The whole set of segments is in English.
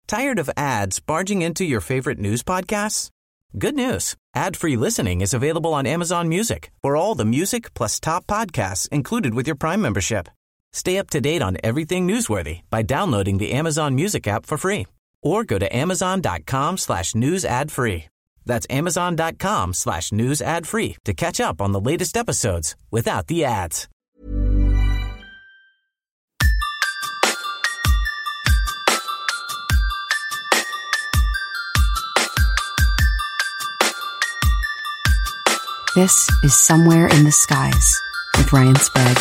Tired of ads barging into your favorite news podcasts? Good news. Ad-free listening is available on Amazon Music for all the music plus top podcasts included with your Prime membership. Stay up to date on everything newsworthy by downloading the Amazon Music app for free or go to amazon.com/news ad free. That's amazon.com/news ad free to catch up on the latest episodes without the ads. This is Somewhere in the Skies with Ryan Sprague.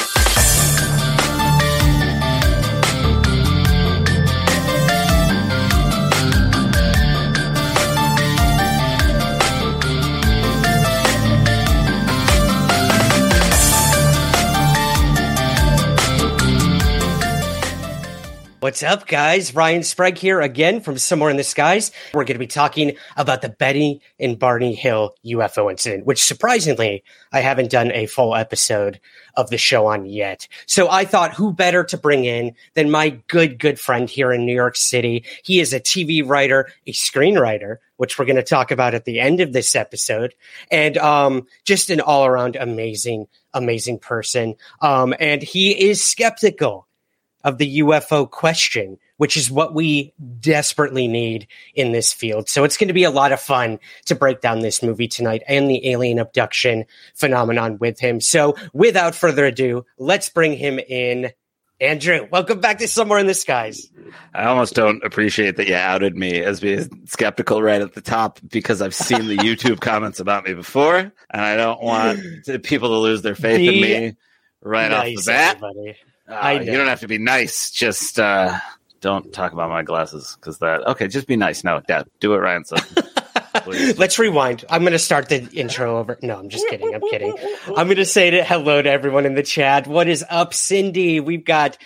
What's up, guys? Ryan Sprague here again from Somewhere in the Skies. We're going to be talking about the Betty and Barney Hill UFO incident, which surprisingly, I haven't done a full episode of the show on yet. So I thought, who better to bring in than my good friend here in New York City? He is a TV writer, a screenwriter, which we're going to talk about at the end of this episode, and just an all-around amazing person. And he is skeptical of the UFO question, which is what we desperately need in this field. So it's going to be a lot of fun to break down this movie tonight and the alien abduction phenomenon with him. So without further ado, let's bring him in. Andrew, welcome back to Somewhere in the Skies. I almost don't appreciate that you outed me as being skeptical right at the top, because I've seen the YouTube comments about me before, and I don't want people to lose their faith in me right off the bat. You don't have to be nice. Just don't talk about my glasses, because okay, just be nice. No, Dad, do it, Ryan. So, let's rewind. I'm going to start the intro over. No, I'm just kidding. I'm kidding. I'm going to say hello to everyone in the chat. What is up, Cindy? We've got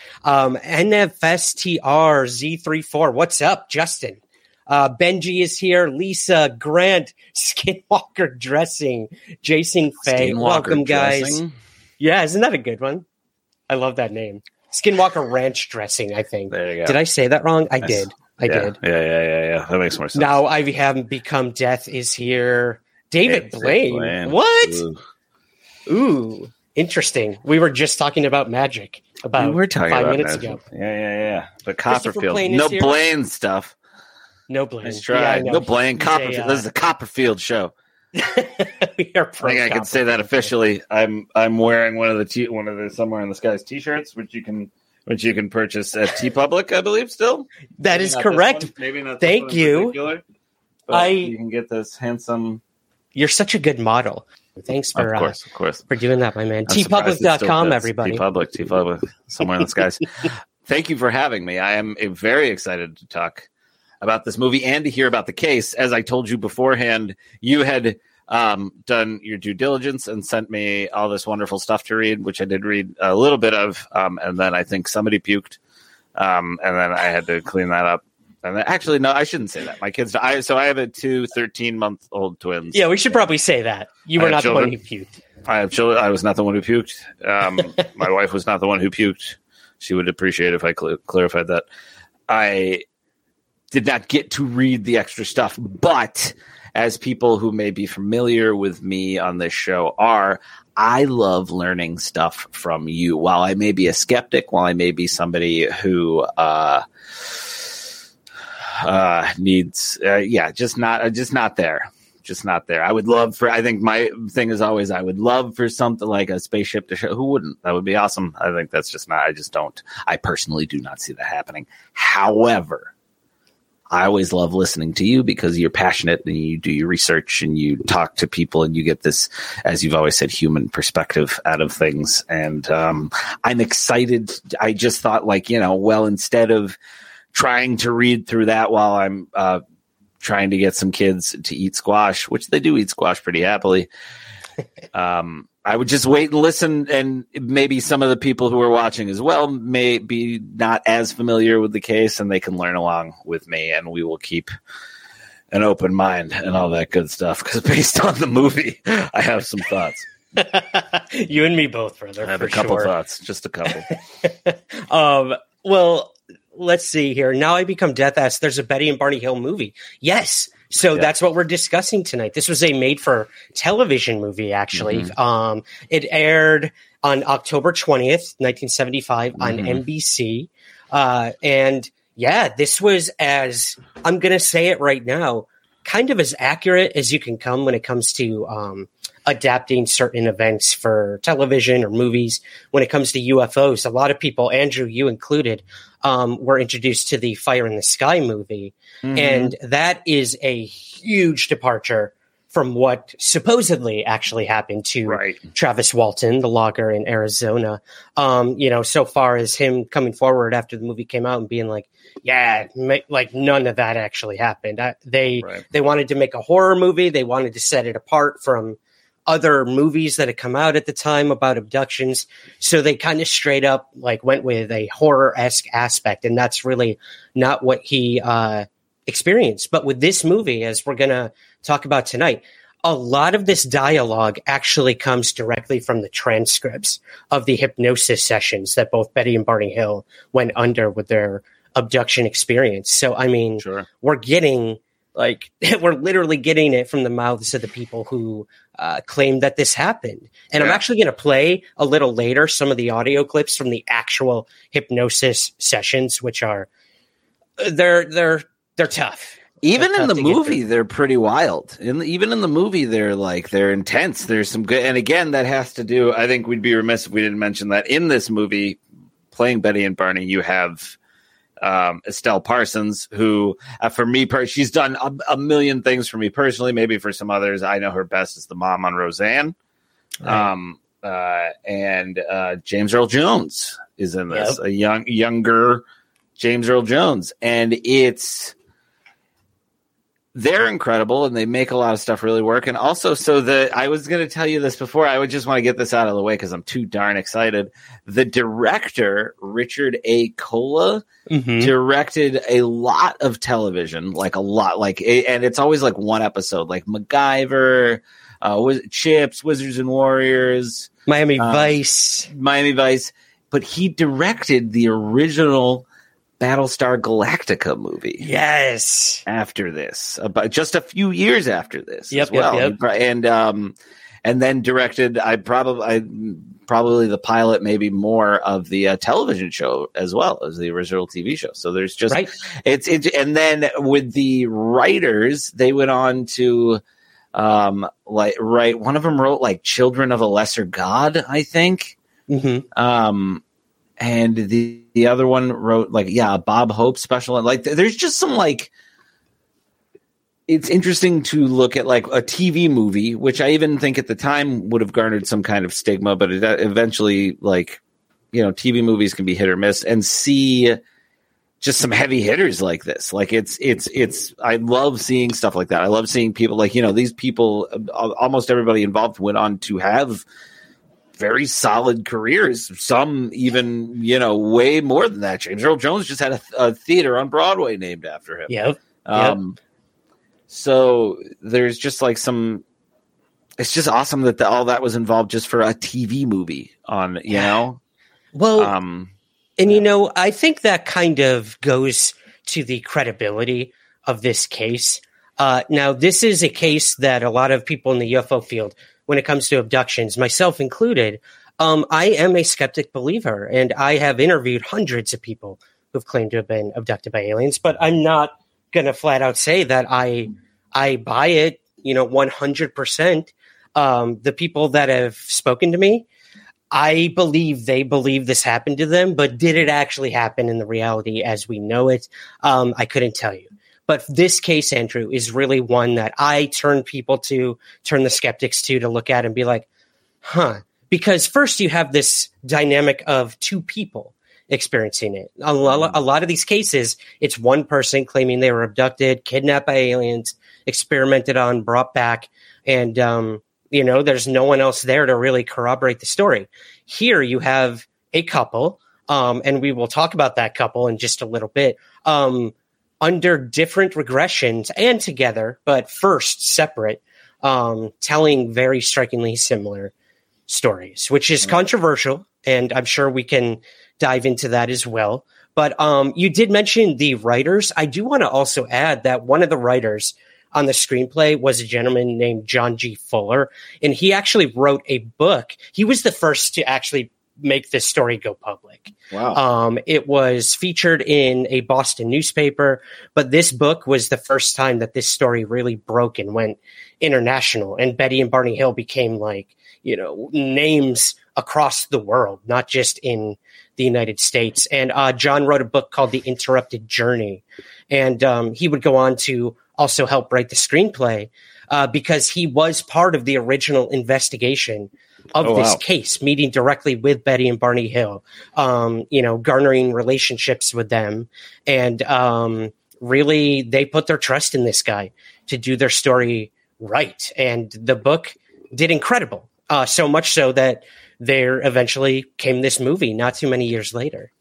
NFSTR Z34. What's up, Justin? Benji is here. Lisa, Grant, Skinwalker Dressing, Jason Faye. Welcome, guys. Yeah, isn't that a good one? I love that name. Skinwalker Ranch Dressing, I think. There you go. Did I say that wrong? I did. Yeah. That makes more sense. Now I haven't become Death is here. David Blaine. What? Ooh. Interesting. We were just talking about magic about 5 minutes ago. Yeah. But Copperfield. No Blaine stuff. No Blaine. Nice try. Yeah, no Blaine. Copperfield. This is a Copperfield show. We are pro. I think I can say that officially. I'm wearing one of the Somewhere in the Skies T-shirts, which you can purchase at TeePublic, I believe. Still, that is correct. Maybe not. Thank you. You can get this handsome. You're such a good model. Thanks for of course for doing that, my man. TeePublic.com, everybody. TeePublic. Somewhere in the Skies. Thank you for having me. I am very excited to talk about this movie and to hear about the case. As I told you beforehand, you had done your due diligence and sent me all this wonderful stuff to read, which I did read a little bit of, and then I think somebody puked, and then I had to clean that up. And then, actually, no, I shouldn't say that. My kids, I have 2 13-month-old twins. Yeah, we should probably say that. You were not the one who puked. I have children. I was not the one who puked. My wife was not the one who puked. She would appreciate if I clarified that. I did not get to read the extra stuff, but as people who may be familiar with me on this show are, I love learning stuff from you. While I may be a skeptic, while I may be somebody who needs, just not there. I think my thing is always, I would love for something like a spaceship to show. Who wouldn't? That would be awesome. I think that's just not, I personally do not see that happening. However, I always love listening to you because you're passionate and you do your research and you talk to people and you get this, as you've always said, human perspective out of things. And I'm excited. I just thought, instead of trying to read through that while I'm trying to get some kids to eat squash, which they do eat squash pretty happily, I would just wait and listen, and maybe some of the people who are watching as well may be not as familiar with the case, and they can learn along with me, and we will keep an open mind and all that good stuff, because based on the movie, I have some thoughts. You and me both, brother. I have a couple thoughts, just a couple. Well, let's see here. Now I Become Death asks, there's a Betty and Barney Hill movie. Yes. So that's what we're discussing tonight. This was a made-for-television movie, actually. It aired on October 20th, 1975 on NBC. And yeah, this was, as I'm going to say it right now, kind of as accurate as you can come when it comes to adapting certain events for television or movies. When it comes to UFOs, a lot of people, Andrew, you included, were introduced to the Fire in the Sky movie. And that is a huge departure from what supposedly actually happened to Travis Walton, the logger in Arizona. So far as him coming forward after the movie came out and being like, like none of that actually happened. They wanted to make a horror movie. They wanted to set it apart from other movies that had come out at the time about abductions. So they kind of straight up like went with a horror-esque aspect. And that's really not what he experienced. But with this movie, as we're going to talk about tonight, a lot of this dialogue actually comes directly from the transcripts of the hypnosis sessions that both Betty and Barney Hill went under with their abduction experience. So, I mean, we're getting we're literally getting it from the mouths of the people who claim that this happened. And I'm actually going to play a little later some of the audio clips from the actual hypnosis sessions, which are they're tough. Even in the movie, they're pretty wild. Even in the movie, they're intense. There's some good, and again, that has to do. I think we'd be remiss if we didn't mention that in this movie, playing Betty and Barney, you have Estelle Parsons, who, for me, she's done a million things for me personally. Maybe for some others, I know her best as the mom on Roseanne. And James Earl Jones is in this, a younger James Earl Jones, and they're incredible, and they make a lot of stuff really work. And also, I was going to tell you this before. I would just want to get this out of the way because I'm too darn excited. The director, Richard A. Cola, directed a lot of television, and it's always like one episode, like MacGyver, Chips, Wizards and Warriors, Miami Vice. But he directed the original Battlestar Galactica movie. Yes. After this, about just a few years after this as well. And then directed probably the pilot, maybe more of the television show as well as the original TV show. So there's just it's and then with the writers, they went on to write. One of them wrote like Children of a Lesser God, I think. And the other one wrote a Bob Hope special. And there's just some it's interesting to look at like a TV movie, which I even think at the time would have garnered some kind of stigma, but it eventually TV movies can be hit or miss, and see just some heavy hitters like this. Like it's I love seeing stuff like that. I love seeing people these people, almost everybody involved went on to have very solid careers. Some even, way more than that. James Earl Jones just had a theater on Broadway named after him. So there's just it's just awesome that all that was involved just for a TV movie on, Well, I think that kind of goes to the credibility of this case. Now, this is a case that a lot of people in the UFO field, when it comes to abductions, myself included, I am a skeptic believer, and I have interviewed hundreds of people who've claimed to have been abducted by aliens, but I'm not going to flat out say that I buy it, 100%. The people that have spoken to me, I believe they believe this happened to them, but did it actually happen in the reality as we know it? I couldn't tell you. But this case, Andrew, is really one that I turn the skeptics to look at and be like, because first you have this dynamic of two people experiencing it. A lot of these cases, it's one person claiming they were abducted, kidnapped by aliens, experimented on, brought back, and, there's no one else there to really corroborate the story. Here you have a couple, and we will talk about that couple in just a little bit, under different regressions and together, but first separate, telling very strikingly similar stories, which is controversial, and I'm sure we can dive into that as well. But you did mention the writers. I do want to also add that one of the writers on the screenplay was a gentleman named John G. Fuller, and he actually wrote a book. He was the first to actually make this story go public. Wow. It was featured in a Boston newspaper, but this book was the first time that this story really broke and went international. And Betty and Barney Hill became names across the world, not just in the United States. And John wrote a book called The Interrupted Journey. And he would go on to also help write the screenplay because he was part of the original investigation of this case, meeting directly with Betty and Barney Hill, garnering relationships with them. And really, they put their trust in this guy to do their story right. And the book did incredible, so much so that there eventually came this movie not too many years later.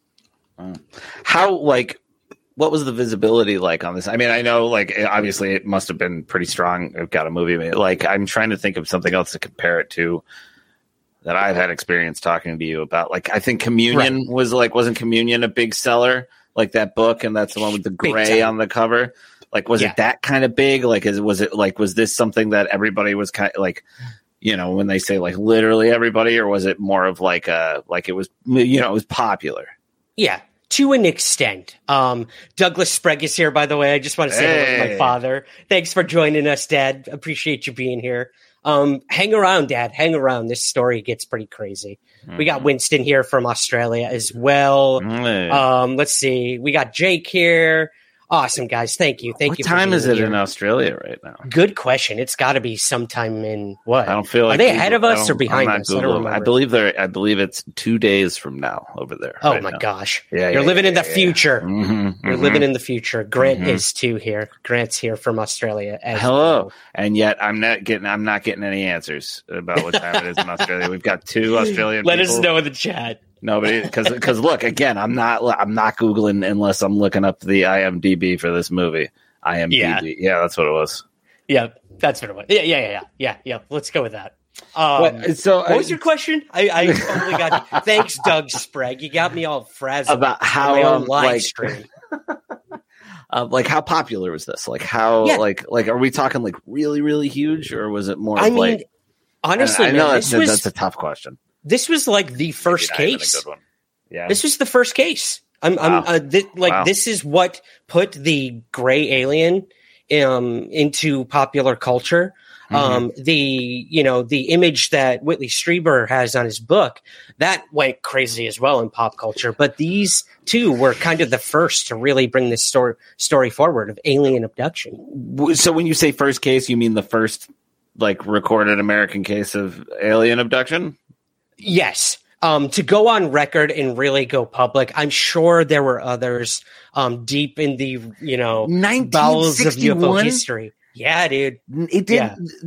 What was the visibility like on this? I mean, I know, obviously it must have been pretty strong. I've got a movie made. I'm trying to think of something else to compare it to that I've had experience talking to you about. I think Communion wasn't Communion a big seller? That book, and that's the one with the gray on the cover. Was it that kind of big? Was this something that everybody was kind of when they say literally everybody, or was it more of it was, it was popular? Yeah. To an extent. Douglas Sprague is here, by the way. I just want to say hello to my father. Thanks for joining us, Dad. Appreciate you being here. Hang around, Dad. Hang around. This story gets pretty crazy. Mm-hmm. We got Winston here from Australia as well. Let's see. We got Jake here. Awesome, guys. Thank you. What time is it in Australia right now? Good question. It's got to be sometime in what? I don't feel like. Are they ahead of us or behind us? I believe I believe it's 2 days from now over there. Oh my gosh! You're living in the future. Mm-hmm, You're living in the future. Grant is too here. Grant's here from Australia. Hello, and yet I'm not getting any answers about what time it is in Australia. We've got 2 Australian. Let us know in the chat. Nobody, because look, again, I'm not Googling unless I'm looking up the IMDb for this movie. IMDb, yeah, that's what it was. Yeah, that's what it was. Yeah. Let's go with that. What was your question? I totally got you. Thanks, Doug Sprague. You got me all frazzled about how live stream. How popular was this? Are we talking really, really huge, or was it more? Honestly, I know that's a tough question. This was the first case. A good one. Yeah, this was the first case. This is what put the gray alien into popular culture. Mm-hmm. The image that Whitley Strieber has on his book that went crazy as well in pop culture. But these 2 were kind of the first to really bring this story forward of alien abduction. So when you say first case, you mean the first recorded American case of alien abduction? Yes. To go on record and really go public, I'm sure there were others deep in the, bowels of UFO history. Yeah, dude. It did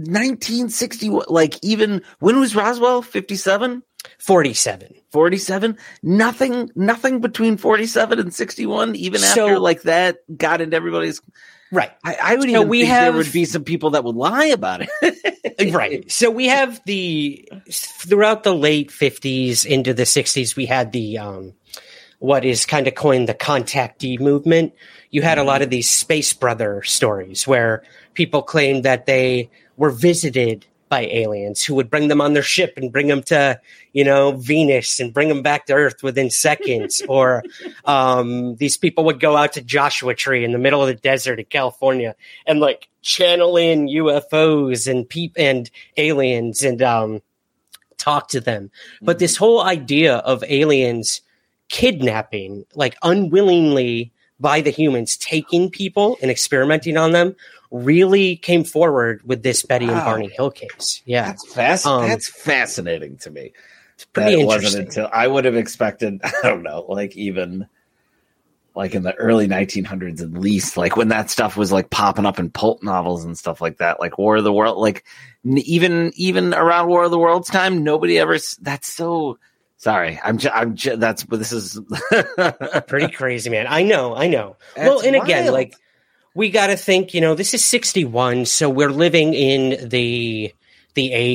1961. Even when was Roswell? 57? 47. 47? Nothing between 47 and 61, even after that got into everybody's. Right. I would even think there would be some people that would lie about it. Right. So we have throughout the late 50s into the 60s, we had the what is kind of coined the contactee movement. You had a lot of these space brother stories where people claimed that they were visited by aliens who would bring them on their ship and bring them to, Venus and bring them back to Earth within seconds. Or these people would go out to Joshua Tree in the middle of the desert in California and channel in UFOs and aliens and talk to them. Mm-hmm. But this whole idea of aliens kidnapping, unwillingly by the humans, taking people and experimenting on them, really came forward with this Betty and Barney Hill case. Yeah. That's fascinating to me. It's pretty interesting. I would have expected, I don't know, even in the early 1900s at least, when that stuff was popping up in pulp novels and stuff like that, War of the World, even around War of the World's time, nobody ever, that's so... Sorry, this is pretty crazy, man. I know. That's well, and wild. again, we got to think, this is 61, so we're living in the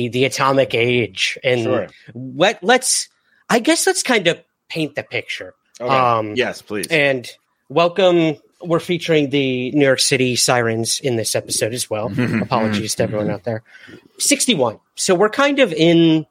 atomic age, and sure. let's kind of paint the picture. Okay. Yes, please. And welcome. We're featuring the New York City Sirens in this episode as well. Apologies to everyone out there. 61. So we're kind of in,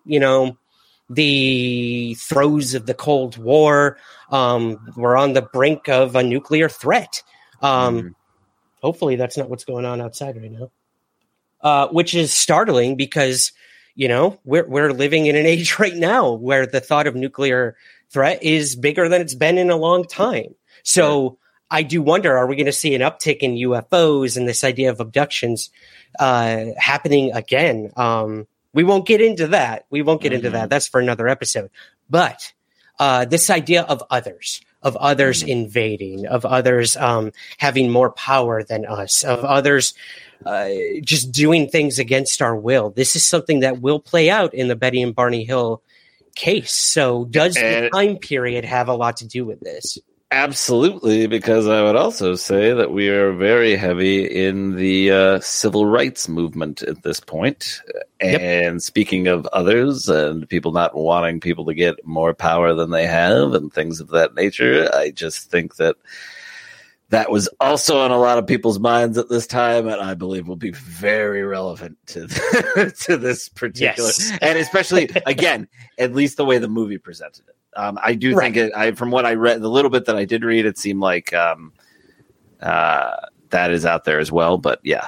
the throes of the Cold War. We're on the brink of a nuclear threat. Hopefully that's not what's going on outside right now, which is startling because, we're living in an age right now where the thought of nuclear threat is bigger than it's been in a long time. So I do wonder, are we going to see an uptick in UFOs and this idea of abductions happening again? We won't get into that. That's for another episode. But this idea of others invading, of others having more power than us, of others just doing things against our will. This is something that will play out in the Betty and Barney Hill case. So does the time period have a lot to do with this? Absolutely, because I would also say that we are very heavy in the civil rights movement at this point. And speaking of others and people not wanting people to get more power than they have and things of that nature, I just think that was also on a lot of people's minds at this time, and I believe will be very relevant to this particular, and especially again, at least the way the movie presented it. I do think from what I read, the little bit that I did read, it seemed like that is out there as well. But yeah.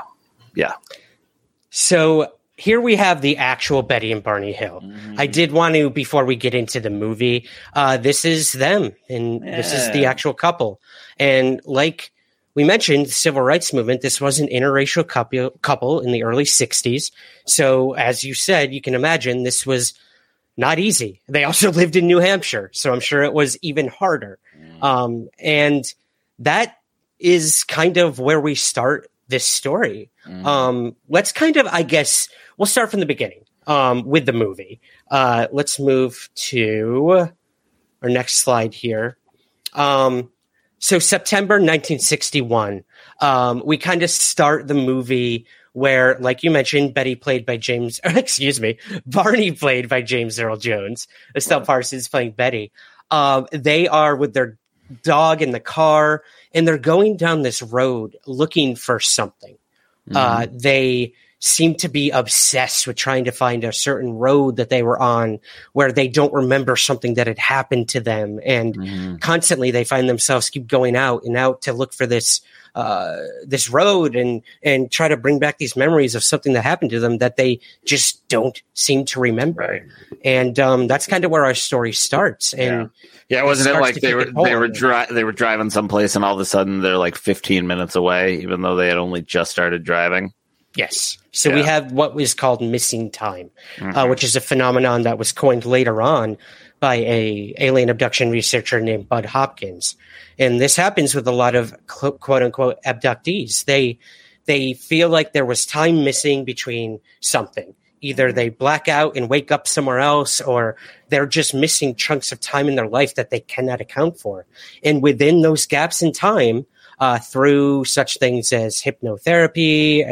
So here we have the actual Betty and Barney Hill. I did want to, before we get into the movie, this is them, and this is the actual couple. And like we mentioned, the civil rights movement, this was an interracial couple in the early 60s. So as you said, you can imagine this was not easy. They also lived in New Hampshire, so I'm sure it was even harder. And that is kind of where we start this story. Let's kind of, I guess, we'll start from the beginning with the movie. Let's move to our next slide here. So September 1961, we kind of start the movie where, like you mentioned, Barney played by James Earl Jones. Estelle Parsons playing Betty. They are with their dog in the car, and they're going down this road looking for something. They seem to be obsessed with trying to find a certain road that they were on where they don't remember something that had happened to them. And constantly they find themselves keep going out and out to look for this road and try to bring back these memories of something that happened to them that they just don't seem to remember. And that's kind of where our story starts. And wasn't it like they were driving someplace and all of a sudden they're like 15 minutes away, even though they had only just started driving? Yes. So we have what was called missing time, which is a phenomenon that was coined later on by a alien abduction researcher named Bud Hopkins. And this happens with a lot of quote unquote abductees. They feel like there was time missing between something. Either they black out and wake up somewhere else, or they're just missing chunks of time in their life that they cannot account for. And within those gaps in time, through such things as hypnotherapy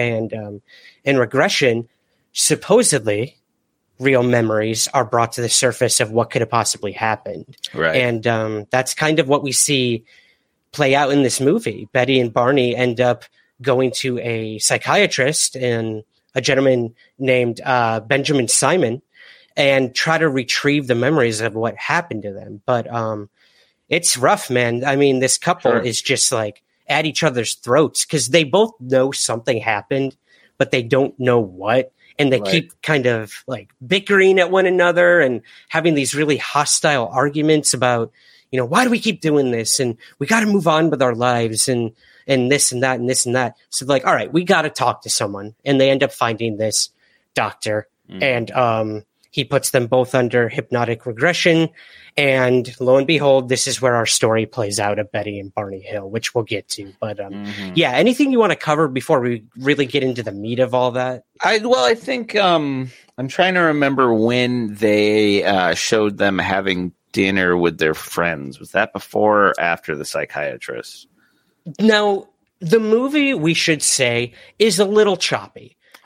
and regression, supposedly real memories are brought to the surface of what could have possibly happened. Right. And that's kind of what we see play out in this movie. Betty and Barney end up going to a psychiatrist and a gentleman named Benjamin Simon and try to retrieve the memories of what happened to them. But it's rough, man. I mean, this couple is just like at each other's throats because they both know something happened, but they don't know what. And they keep kind of like bickering at one another and having these really hostile arguments about, why do we keep doing this? And we got to move on with our lives and this and that and this and that. So like, all right, we got to talk to someone. And they end up finding this doctor and he puts them both under hypnotic regression. And lo and behold, this is where our story plays out of Betty and Barney Hill, which we'll get to. But anything you want to cover before we really get into the meat of all that? I think I'm trying to remember when they showed them having dinner with their friends. Was that before or after the psychiatrist? Now, the movie, we should say, is a little choppy.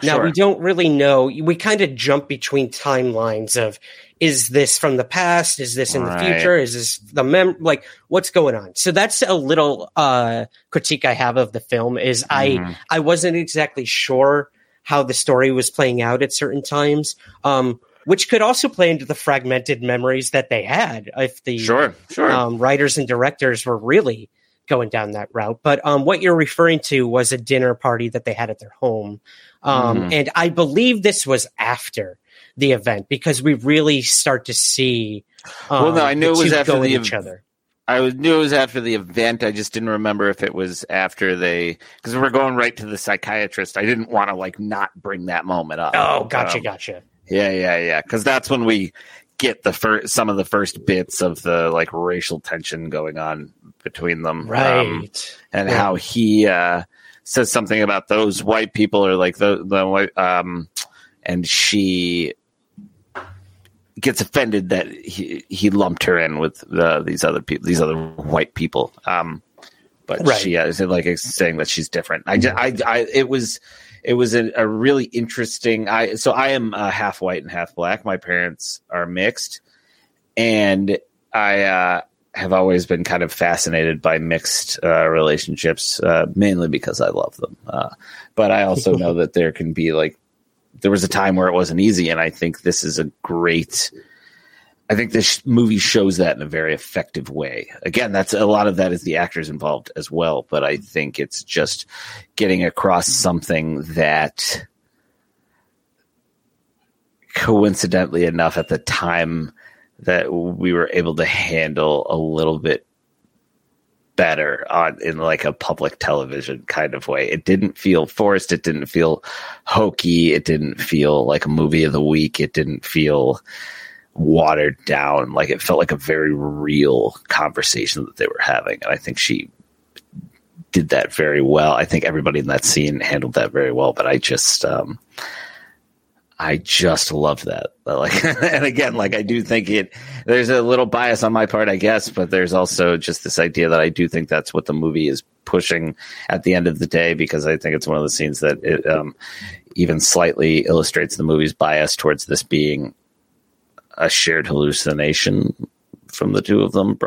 Now, Sure. we don't really know. We kind of jump between timelines of, is this from the past? Is this in the Right. future? Is this like, what's going on? So that's a little critique I have of the film is I wasn't exactly sure how the story was playing out at certain times, which could also play into the fragmented memories that they had if the Sure. writers and directors were really going down that route. But what you're referring to was a dinner party that they had at their home. And I believe this was after the event because we really start to see Well, no, I knew the it was two after go at the each other. I knew it was after the event. I just didn't remember if it was after because we're going right to the psychiatrist. I didn't want to like not bring that moment up. Oh, gotcha. Yeah. Because that's when we get some of the first bits of the like racial tension going on between them, Right. and how he says something about those white people or like the white, and she gets offended that he lumped her in with these other people, these other white people. But Right. she is like saying that she's different. It was a really interesting. So I am half white and half black. My parents are mixed, and I have always been kind of fascinated by mixed relationships, mainly because I love them. But I also know that there can be like, there was a time where it wasn't easy, and I think this is I think this movie shows that in a very effective way. Again, a lot of that is the actors involved as well, but I think it's just getting across something that coincidentally enough at the time that we were able to handle a little bit better in like a public television kind of way. It didn't feel forced. It didn't feel hokey. It didn't feel like a movie of the week. It didn't feel watered down. Like it felt like a very real conversation that they were having. And I think she did that very well. I think everybody in that scene handled that very well, but I just love that. Like, and again, like I do think there's a little bias on my part, I guess, but there's also just this idea that I do think that's what the movie is pushing at the end of the day, because I think it's one of the scenes that it even slightly illustrates the movie's bias towards this being a shared hallucination from the two of them,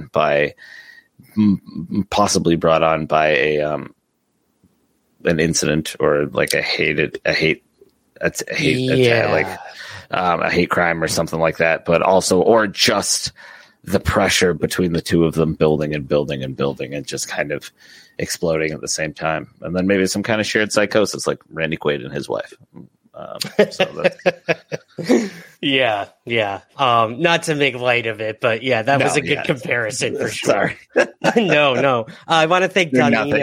possibly brought on by an incident or like a hate crime or something like that, but also, or just the pressure between the two of them building and just kind of exploding at the same time. And then maybe some kind of shared psychosis like Randy Quaid and his wife. Yeah. Not to make light of it, but yeah, that was a good comparison for sure. Sorry. No. I want to thank Danina.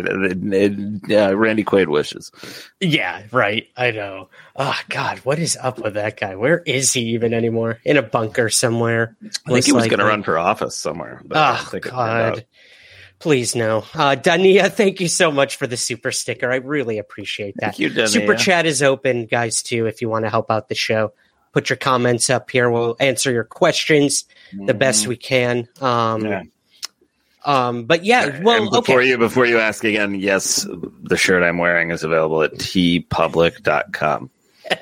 Randy Quaid wishes. Yeah, right. I know. Oh God, what is up with that guy? Where is he even anymore? In a bunker somewhere. I think he was going to run for office somewhere. But I don't think it turned out. God. Please no. Dania, thank you so much for the super sticker. I really appreciate that. Thank you, Dania. Super chat is open, guys, too, if you want to help out the show. Put your comments up here. We'll answer your questions the best we can. But yeah, well, before you ask again, yes, the shirt I'm wearing is available at tpublic.com.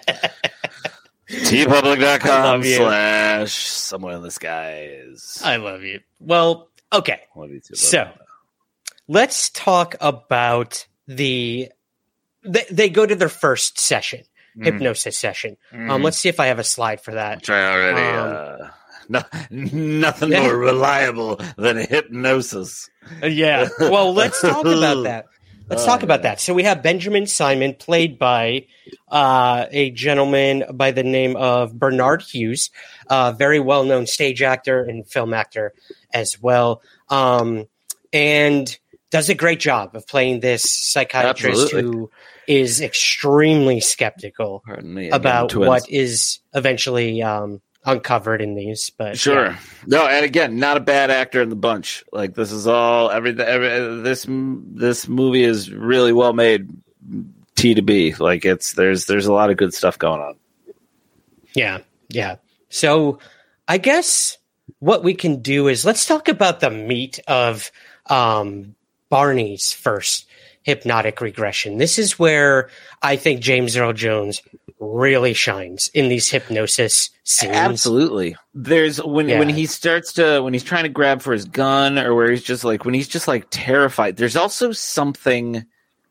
tpublic.com / somewhere in the skies. I love you. Well, okay. Love you too, so let's talk about they go to their first session. Hypnosis session. Let's see if I have a slide for that. Which I already. Nothing more reliable than hypnosis. Yeah. Well, let's talk about that. Talk about that. So we have Benjamin Simon, played by a gentleman by the name of Bernard Hughes, very well-known stage actor and film actor as well, and does a great job of playing this psychiatrist who is extremely skeptical about what is evenally uncovered in these. But sure, no, and again, not a bad actor in the bunch. Like this is all this movie is really well made. T to B, like there's a lot of good stuff going on. Yeah. So I guess what we can do is let's talk about the meat of Barney's first hypnotic regression. This is where I think James Earl Jones really shines in these hypnosis scenes. Absolutely. There's when he's trying to grab for his gun, or where he's just like, when he's just like terrified, there's also something,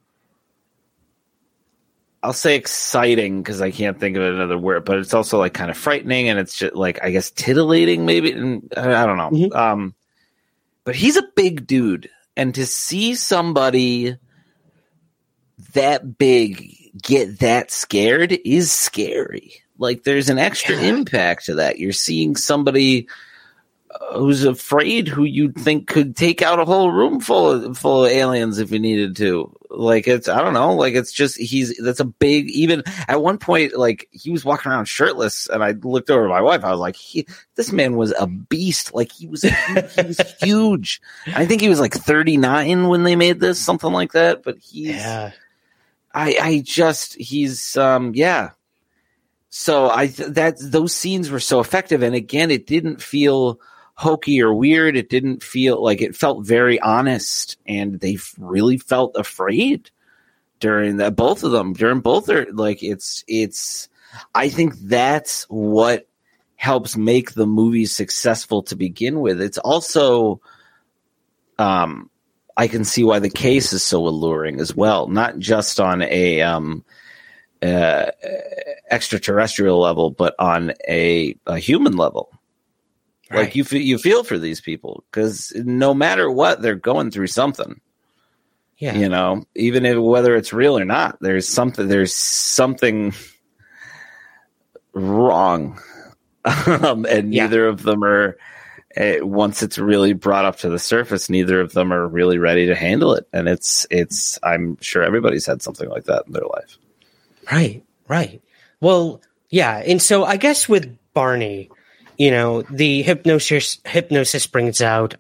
I'll say exciting because I can't think of another word, but it's also like kind of frightening, and it's just like, I guess, titillating maybe. And I don't know. Mm-hmm. But he's a big dude, and to see somebody that big get that scared is scary. Like, there's an extra impact to that. You're seeing somebody who's afraid, who you'd think could take out a whole room full of aliens if he needed to. Like, it's, I don't know, like, it's just, that's a big, even at one point, like, he was walking around shirtless, and I looked over at my wife. I was like, this man was a beast. Like, he was huge. I think he was like 39 when they made this, something like that. But he's, So those scenes were so effective. And again, it didn't feel hokey or weird. It didn't feel like, it felt very honest, and they really felt afraid during both their, like, it's, I think that's what helps make the movie successful to begin with. It's also, I can see why the case is so alluring as well, not just on a, extraterrestrial level, but on a human level. Right. Like, you feel for these people, because no matter what, they're going through something. Yeah, you know, even whether it's real or not, there's something wrong, and neither of them are. Once it's really brought up to the surface, neither of them are really ready to handle it, and it's. I'm sure everybody's had something like that in their life. Right. Well, yeah. And so I guess with Barney, you know, the hypnosis brings out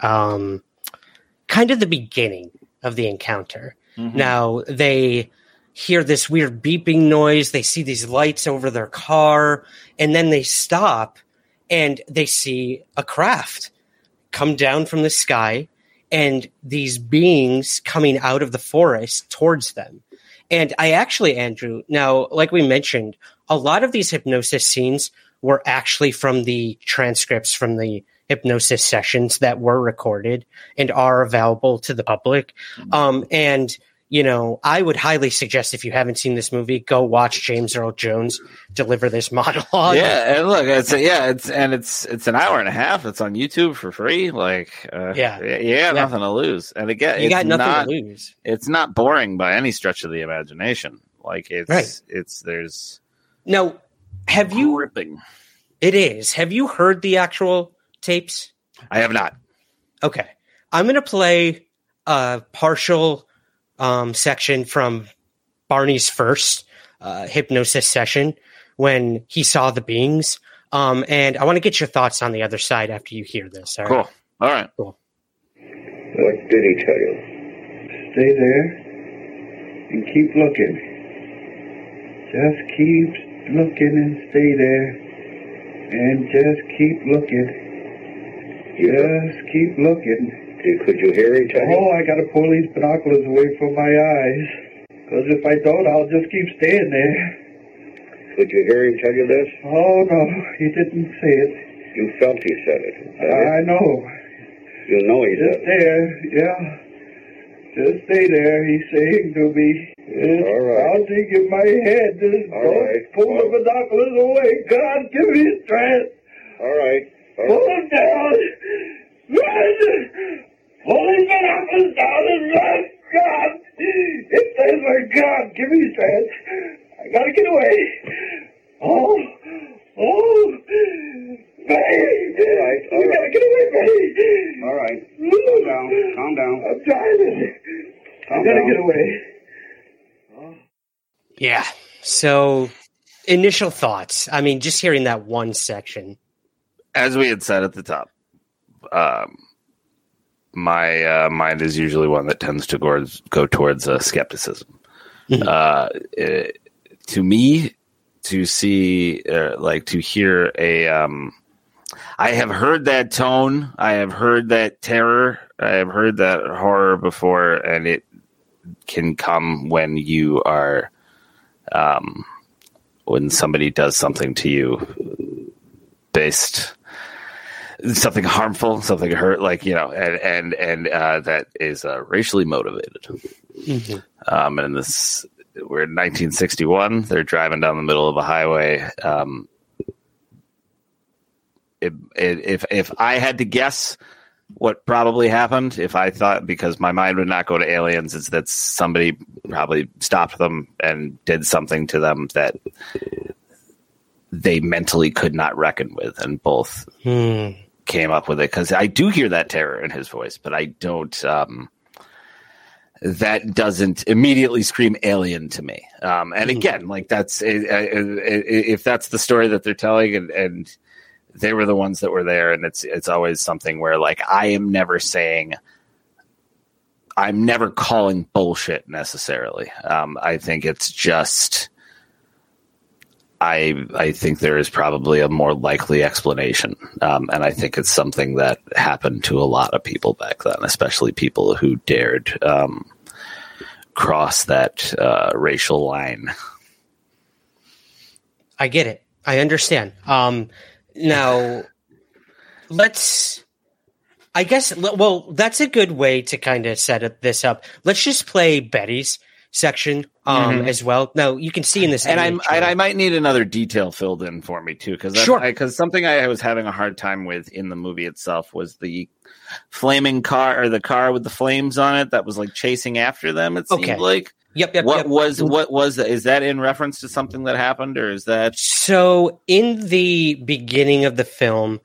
kind of the beginning of the encounter. Mm-hmm. Now, they hear this weird beeping noise. They see these lights over their car, and then they stop, and they see a craft come down from the sky, and these beings coming out of the forest towards them. And I actually, Andrew, now, like we mentioned, a lot of these hypnosis scenes were actually from the transcripts from the hypnosis sessions that were recorded and are available to the public. And, you know, I would highly suggest, if you haven't seen this movie, go watch James Earl Jones deliver this monologue. Yeah, and look, it's an hour and a half. It's on YouTube for free. Like, nothing to lose. And again, you got nothing to lose. It's not boring by any stretch of the imagination. Like, there's now. Have you? Gripping. It is. Have you heard the actual tapes? I have not. Okay, I'm going to play a partial section from Barney's first hypnosis session when he saw the beings. And I want to get your thoughts on the other side after you hear this. All right? Cool. All right. Cool. What did he tell you? Stay there and keep looking. Just keep looking and stay there. And just keep looking. Just keep looking. Could you hear him tell you? Oh, I got to pull these binoculars away from my eyes. Because if I don't, I'll just keep staying there. Could you hear him tell you this? Oh, no, he didn't say it. You felt he said it. I know. You know he said it. Just there, yeah. Just stay there, he's saying to me. All right. I'll take in my head. Just pull the binoculars away. God, give me strength. All right. Pull them down. Run! Pull these binoculars down and run! God! It says, my God, give me strength. I gotta get away. Oh! Betty! All right. You gotta get away, Betty! All right. Calm down. I'm trying. I gotta get away. Yeah. So, initial thoughts. I mean, just hearing that one section. As we had said at the top, my mind is usually one that tends to go towards skepticism. Mm-hmm. To me, to see, to hear I have heard that tone. I have heard that terror. I have heard that horror before, and can come when you are, when somebody does something to you based something harmful, something hurt, like, and that is racially motivated. Mm-hmm. And in this, we're in 1961. They're driving down the middle of a highway. If I had to guess what probably happened, if I thought, because my mind would not go to aliens, it's that somebody probably stopped them and did something to them that they mentally could not reckon with, and both came up with it. Because I do hear that terror in his voice, but I don't. That doesn't immediately scream alien to me. And again, like, that's if that's the story that they're telling, and they were the ones that were there, and it's always something where, like, I'm never calling bullshit necessarily. I think it's just, I think there is probably a more likely explanation. And I think it's something that happened to a lot of people back then, especially people who dared cross that racial line. I get it. I understand. Now, that's a good way to kind of set this up. Let's just play Betty's section as well. Now, you can see in this, and I might need another detail filled in for me too, because something I was having a hard time with in the movie itself was the flaming car, or the car with the flames on it that was like chasing after them. It seemed like. Yep. What was that? Is that in reference to something that happened, or is that? So in the beginning of the film,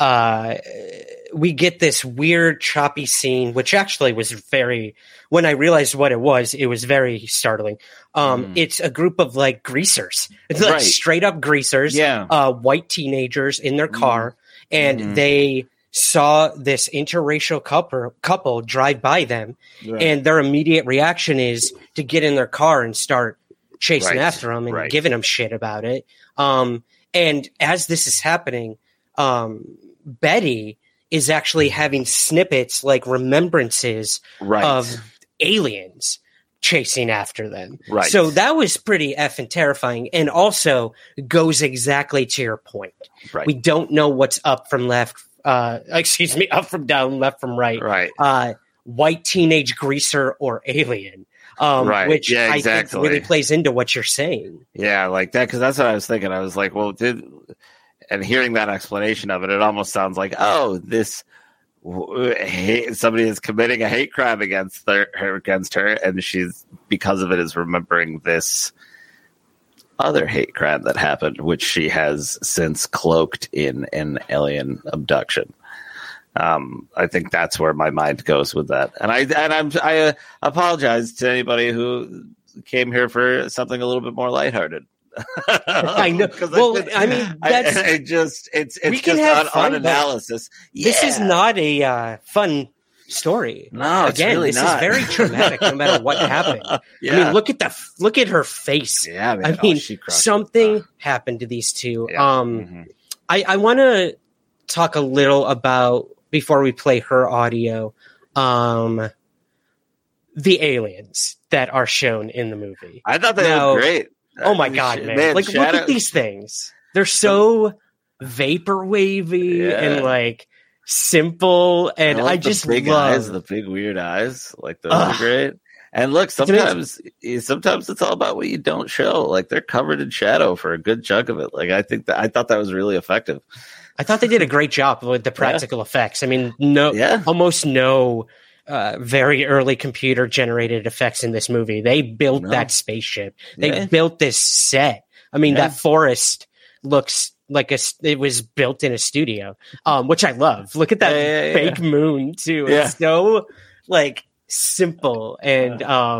we get this weird choppy scene, which actually was when I realized what it was very startling. It's a group of like greasers. It's like straight up greasers, white teenagers in their car, and they saw this interracial couple drive by them, and their immediate reaction is to get in their car and start chasing after them and giving them shit about it. And as this is happening, Betty is actually having snippets, like remembrances of aliens chasing after them. Right. So that was pretty effing terrifying, and also goes exactly to your point. Right. We don't know what's up from left. Up from down, left from right. Right. White teenage greaser or alien. Which I think really plays into what you're saying. Yeah, like that, because that's what I was thinking. I was like, well, and hearing that explanation of it, it almost sounds like, this somebody is committing a hate crime against her, and she's, because of it, is remembering this other hate crime that happened, which she has since cloaked in an alien abduction. I think that's where my mind goes with that. And I apologize to anybody who came here for something a little bit more lighthearted. I know. Well, it's just on analysis. This is not a fun story. No, again, really this is very traumatic. No matter what happened. I mean, look at her face. Yeah, man. I mean, something happened to these two. Yeah. I want to talk a little about, before we play her audio, the aliens that are shown in the movie. I thought they looked great. Oh my god, man! Like, look at these things. They're so vapor wavy and like simple, and I just love the big weird eyes. Like, those are great. And look, sometimes it's all about what you don't show. Like, they're covered in shadow for a good chunk of it. Like, I thought that was really effective. I thought they did a great job with the practical effects. I mean, almost no very early computer generated effects in this movie. They built that spaceship. They built this set. I mean, that forest looks like it was built in a studio, which I love. Look at that fake moon too. Yeah. It's so like simple, and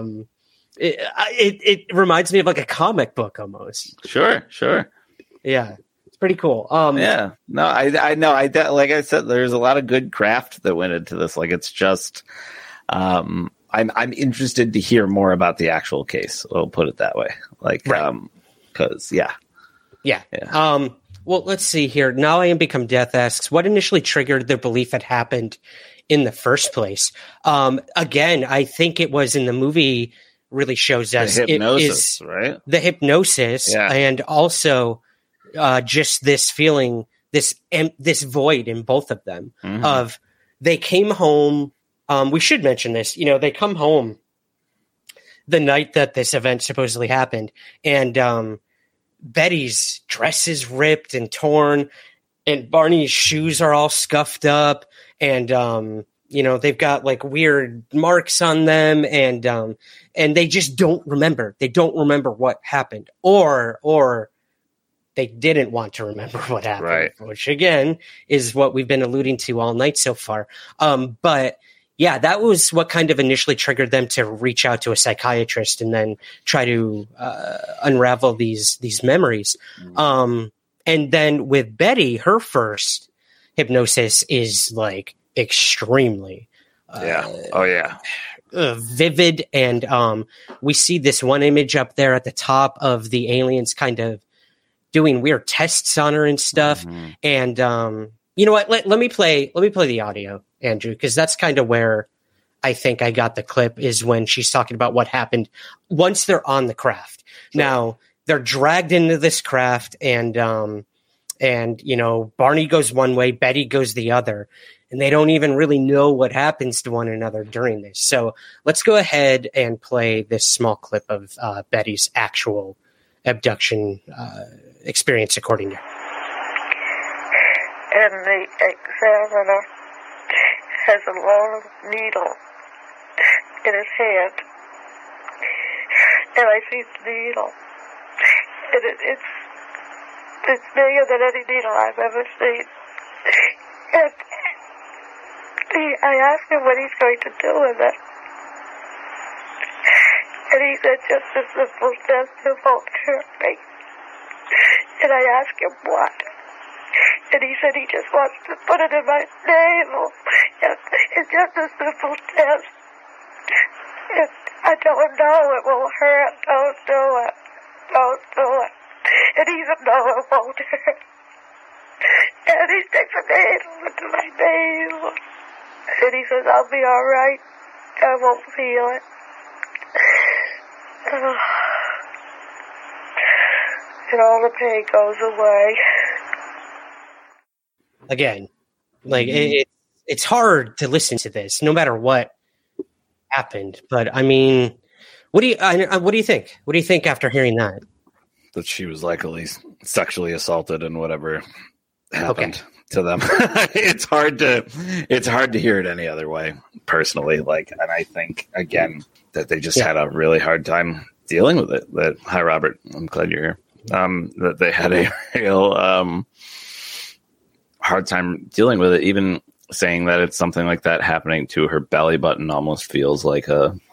it reminds me of like a comic book almost. Sure. Yeah. Pretty cool. I know. Like I said, there's a lot of good craft that went into this. Like, it's just, I'm interested to hear more about the actual case. We'll put it that way. Like, because well, let's see here. Now I Am Become Death asks, what initially triggered the belief had happened in the first place? Again, I think it was in the movie really shows us The hypnosis, is right? the hypnosis, Yeah. and also just this feeling, this void in both of them of they came home. We should mention this. They come home the night that this event supposedly happened, and Betty's dress is ripped and torn, and Barney's shoes are all scuffed up, and they've got like weird marks on them, and they just don't remember. They don't remember what happened, or they didn't want to remember what happened, right? Which again is what we've been alluding to all night so far. But yeah, that was what kind of initially triggered them to reach out to a psychiatrist and then try to unravel these memories. And then with Betty, her first hypnosis is like extremely vivid, and we see this one image up there at the top of the aliens kind of doing weird tests on her and stuff. And you know what? Let me play the audio, Andrew, because that's kind of where I think I got the clip, is when she's talking about what happened once they're on the craft. Sure. Now they're dragged into this craft, and Barney goes one way, Betty goes the other, and they don't even really know what happens to one another during this. So let's go ahead and play this small clip of Betty's actual abduction experience, according to her. And the examiner has a long needle in his hand, and I see the needle, and it's bigger than any needle I've ever seen. And I asked him what he's going to do with it, and he said, just a simple test to won't hurt me. And I asked him what, and he said he just wants to put it in my navel. And it's just a simple test. And I told him, no, it will hurt. Don't do it. Don't do it. And he said, no, it won't hurt. And he sticks a needle into my navel. And he says, I'll be all right. I won't feel it. And all the pain goes away. Again, like it's hard to listen to this, no matter what happened. But I mean, what do you think? What do you think after hearing that? That she was like at least sexually assaulted and whatever happened to them. It's hard to hear it any other way, personally. Like, and I think again that they just had a really hard time dealing with it. Hi, Robert. I'm glad you're here. That they had a real hard time dealing with it. Even saying that it's something like that happening to her belly button almost feels like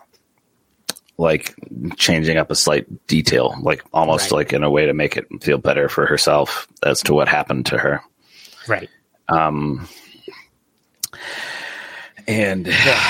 changing up a slight detail, like almost like in a way to make it feel better for herself as to what happened to her. Right. And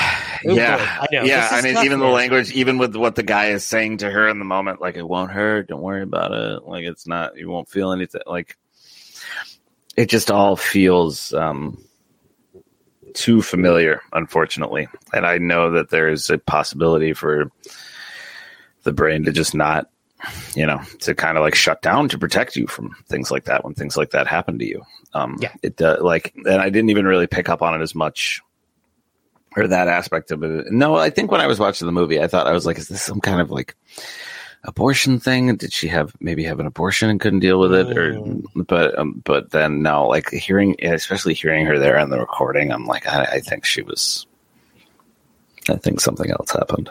I mean, even the language, even with what the guy is saying to her in the moment, like, it won't hurt, don't worry about it. Like, it's not, you won't feel anything. Like, it just all feels too familiar, unfortunately. And I know that there's a possibility for the brain to just not, to kind of like shut down to protect you from things like that when things like that happen to you. It does, and I didn't even really pick up on it as much, or that aspect of it. No, I think when I was watching the movie, I thought, I was like, is this some kind of like abortion thing? Did she maybe have an abortion and couldn't deal with it? But then no, like especially hearing her there on the recording, I'm like, I think something else happened.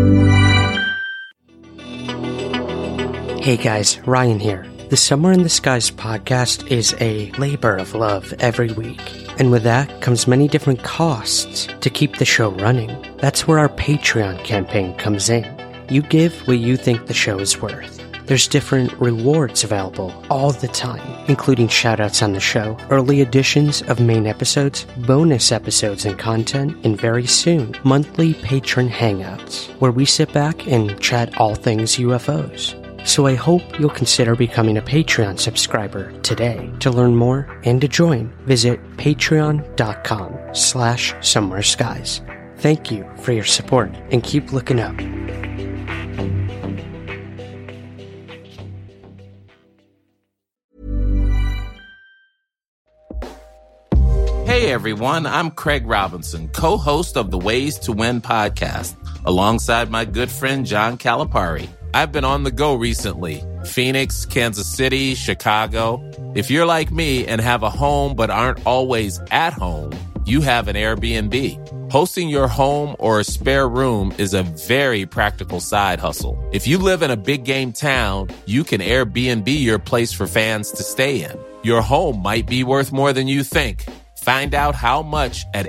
Hey guys, Ryan here. The Somewhere in the Skies podcast is a labor of love every week. And with that comes many different costs to keep the show running. That's where our Patreon campaign comes in. You give what you think the show is worth. There's different rewards available all the time, including shoutouts on the show, early editions of main episodes, bonus episodes and content, and very soon, monthly patron hangouts, where we sit back and chat all things UFOs. So I hope you'll consider becoming a Patreon subscriber today. To learn more and to join, visit patreon.com/somewhereskies. Thank you for your support and keep looking up. Hey everyone, I'm Craig Robinson, co-host of the Ways to Win podcast, alongside my good friend John Calipari. I've been on the go recently. Phoenix, Kansas City, Chicago. If you're like me and have a home but aren't always at home, you have an Airbnb. Hosting your home or a spare room is a very practical side hustle. If you live in a big game town, you can Airbnb your place for fans to stay in. Your home might be worth more than you think. Find out how much at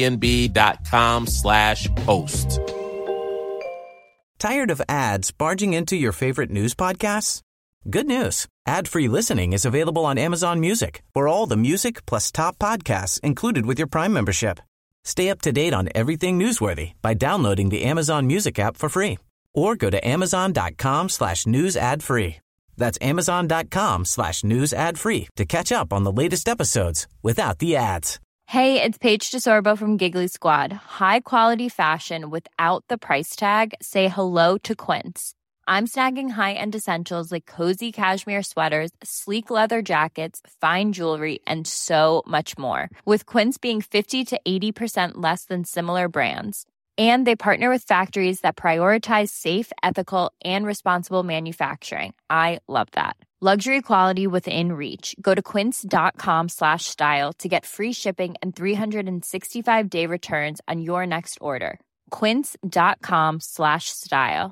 airbnb.com/host. Tired of ads barging into your favorite news podcasts? Good news. Ad-free listening is available on Amazon Music for all the music plus top podcasts included with your Prime membership. Stay up to date on everything newsworthy by downloading the Amazon Music app for free or go to amazon.com/news ad free. That's amazon.com/news ad free to catch up on the latest episodes without the ads. Hey, it's Paige DeSorbo from Giggly Squad. High quality fashion without the price tag. Say hello to Quince. I'm snagging high-end essentials like cozy cashmere sweaters, sleek leather jackets, fine jewelry, and so much more. With Quince being 50 to 80% less than similar brands. And they partner with factories that prioritize safe, ethical, and responsible manufacturing. I love that. Luxury quality within reach. Go to quince.com/style to get free shipping and 365-day returns on your next order. Quince.com/style.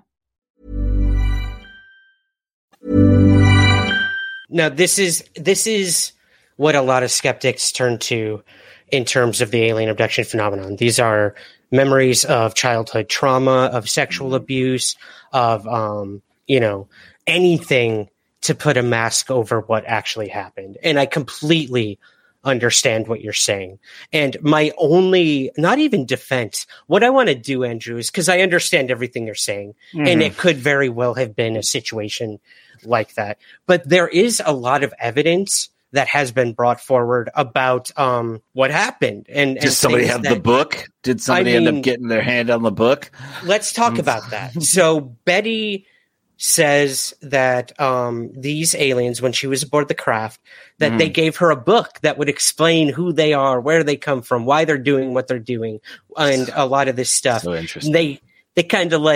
Now, this is what a lot of skeptics turn to in terms of the alien abduction phenomenon. These are memories of childhood trauma, of sexual abuse, of anything to put a mask over what actually happened. And I completely understand what you're saying. And my only, not even defense, what I want to do, Andrew, is because I understand everything you're saying, and it could very well have been a situation like that. But there is a lot of evidence that has been brought forward about what happened. And does somebody have the book? Did somebody end up getting their hand on the book? Let's talk about that. So Betty says that these aliens, when she was aboard the craft, that they gave her a book that would explain who they are, where they come from, why they're doing what they're doing, and a lot of this stuff. So interesting. They kind of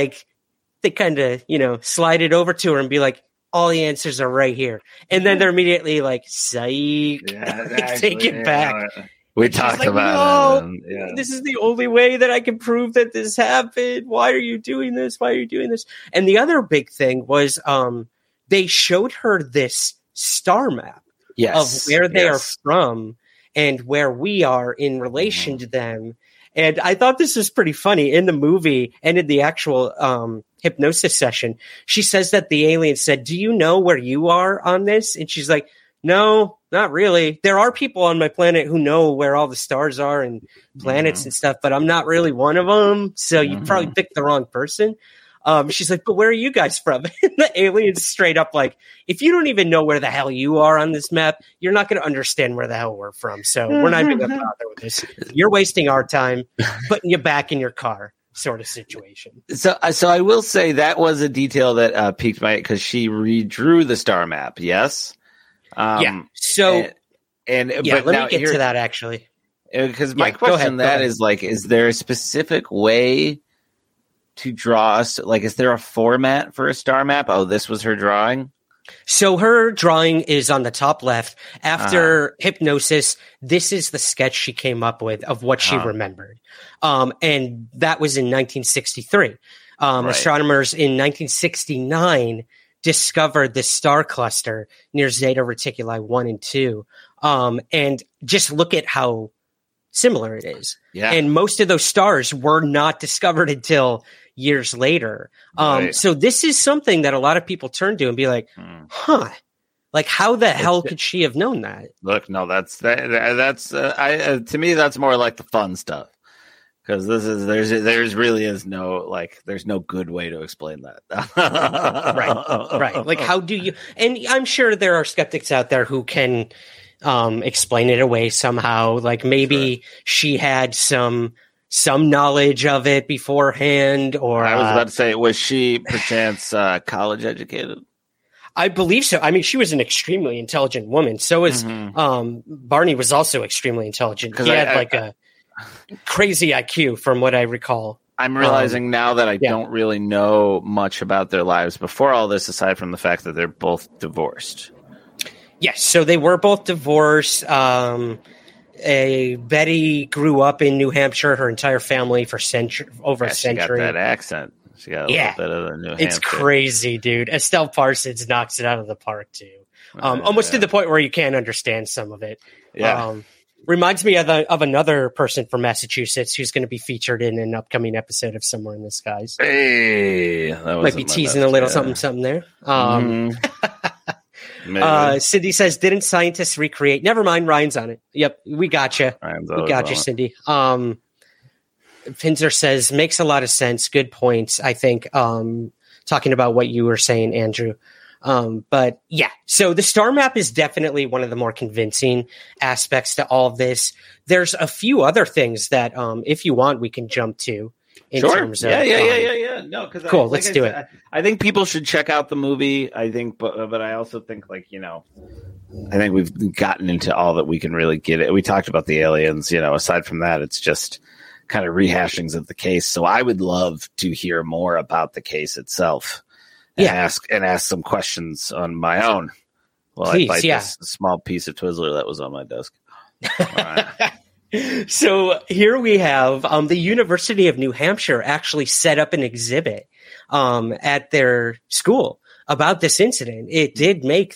slide it over to her and be like, all the answers are right here. And then they're immediately like, psych, take it back. We talked about it. No, this is the only way that I can prove that this happened. Why are you doing this? Why are you doing this? And the other big thing was they showed her this star map of where they are from and where we are in relation to them. And I thought this was pretty funny in the movie and in the actual hypnosis session. She says that the alien said, "Do you know where you are on this?" And she's like, "No, not really. There are people on my planet who know where all the stars are and planets and stuff, but I'm not really one of them. So you probably picked the wrong person." She's like, "But where are you guys from?" And the alien's straight up like, "If you don't even know where the hell you are on this map, you're not going to understand where the hell we're from. So we're not even going to bother with this. You're wasting our time putting you back in your car." Sort of situation. So I will say that was a detail that piqued my, because she redrew the star map. Yes. Yeah. So but let me get to that actually. Because my question is like, is there a specific way to draw us? Like, is there a format for a star map? Oh, this was her drawing. So her drawing is on the top left. After hypnosis, this is the sketch she came up with of what she remembered. And that was in 1963. Astronomers in 1969 discovered this star cluster near Zeta Reticuli 1 and 2. And just look at how similar it is. Yeah. And most of those stars were not discovered until years later. So this is something that a lot of people turn to and be like, like how the hell could she have known that? Look, no, that's to me, that's more like the fun stuff. Because there's really is no, like, there's no good way to explain that. Right. Like, how do you, and I'm sure there are skeptics out there who can explain it away somehow. Like maybe she had some knowledge of it beforehand, or I was about to say, was she perchance college educated? I believe so. I mean, she was an extremely intelligent woman. So was Barney was also extremely intelligent. He had a crazy IQ from what I recall. I'm realizing now that I don't really know much about their lives before all this, aside from the fact that they're both divorced. Yes, so they were both divorced. Betty grew up in New Hampshire, her entire family for over a century. She got that accent. She got a little bit of the New Hampshire. It's crazy, dude. Estelle Parsons knocks it out of the park, too. Almost to the point where you can't understand some of it. Yeah. Reminds me of another person from Massachusetts who's going to be featured in an upcoming episode of Somewhere in the Skies. Hey, might be teasing a little something there. Cindy says, "Didn't scientists recreate?" Never mind, Ryan's on it. Yep, we got you. We got you, Cindy. Finzer says, "Makes a lot of sense. Good points." I think talking about what you were saying, Andrew. But yeah, so the star map is definitely one of the more convincing aspects to all of this. There's a few other things that, if you want, we can jump to in terms of. Yeah. No, because cool. Let's do it. I think people should check out the movie. I think, but I also think I think we've gotten into all that we can really get it. We talked about the aliens, aside from that, it's just kind of rehashings of the case. So I would love to hear more about the case itself. And ask some questions on my own while I bite this small piece of Twizzler that was on my desk. All right. So here we have the University of New Hampshire actually set up an exhibit at their school about this incident. It did make